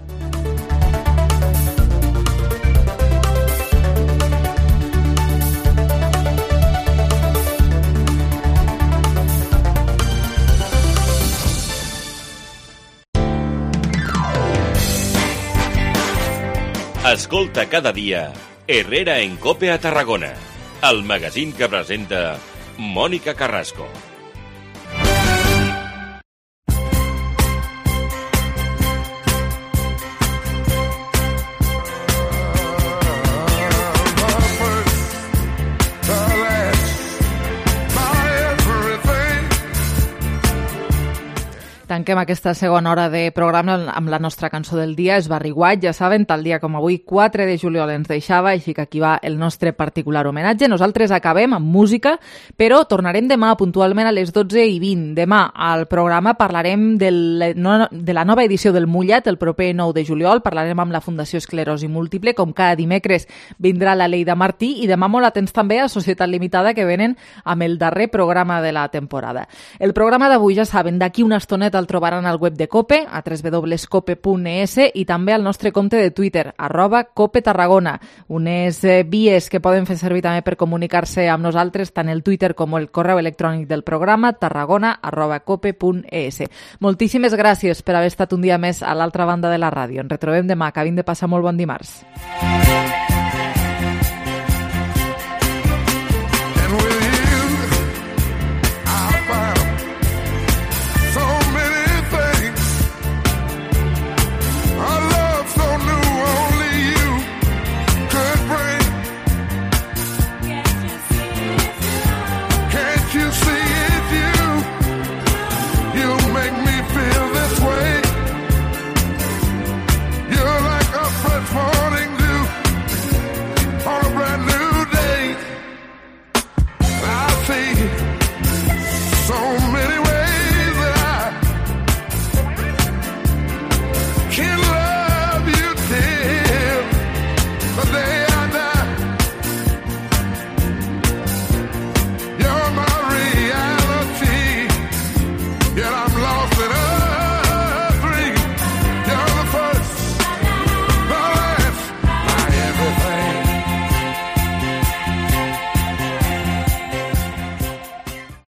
Escolta cada dia Herrera en COPE a Tarragona, el magazín que presenta Mònica Carrasco. Tanquem aquesta segona hora de programa amb la nostra cançó del dia, Esbarriguat. Ja saben, tal dia com avui, 4 de juliol ens deixava, així que aquí va el nostre particular homenatge. Nosaltres acabem amb música, però tornarem demà puntualment a les 12:20. Demà al programa parlarem de la nova edició del Mullat, el proper 9 de juliol. Parlarem amb la Fundació Esclerosi Múltiple. Com cada dimecres vindrà la Leida Martí i demà molt atents també a Societat Limitada, que venen amb el darrer programa de la temporada. El programa d'avui, ja saben, d'aquí una estoneta el trobaran al web de COPE, a www.cope.es i també al nostre compte de Twitter, @COPETarragona. Unes vies que poden fer servir també per comunicar-se amb nosaltres, tant el Twitter com el correu electrònic del programa, tarragona@cope.es. Moltíssimes gràcies per haver estat un dia més a l'altra banda de la ràdio. Ens retrobem demà. Acabin de passar molt bon dimarts.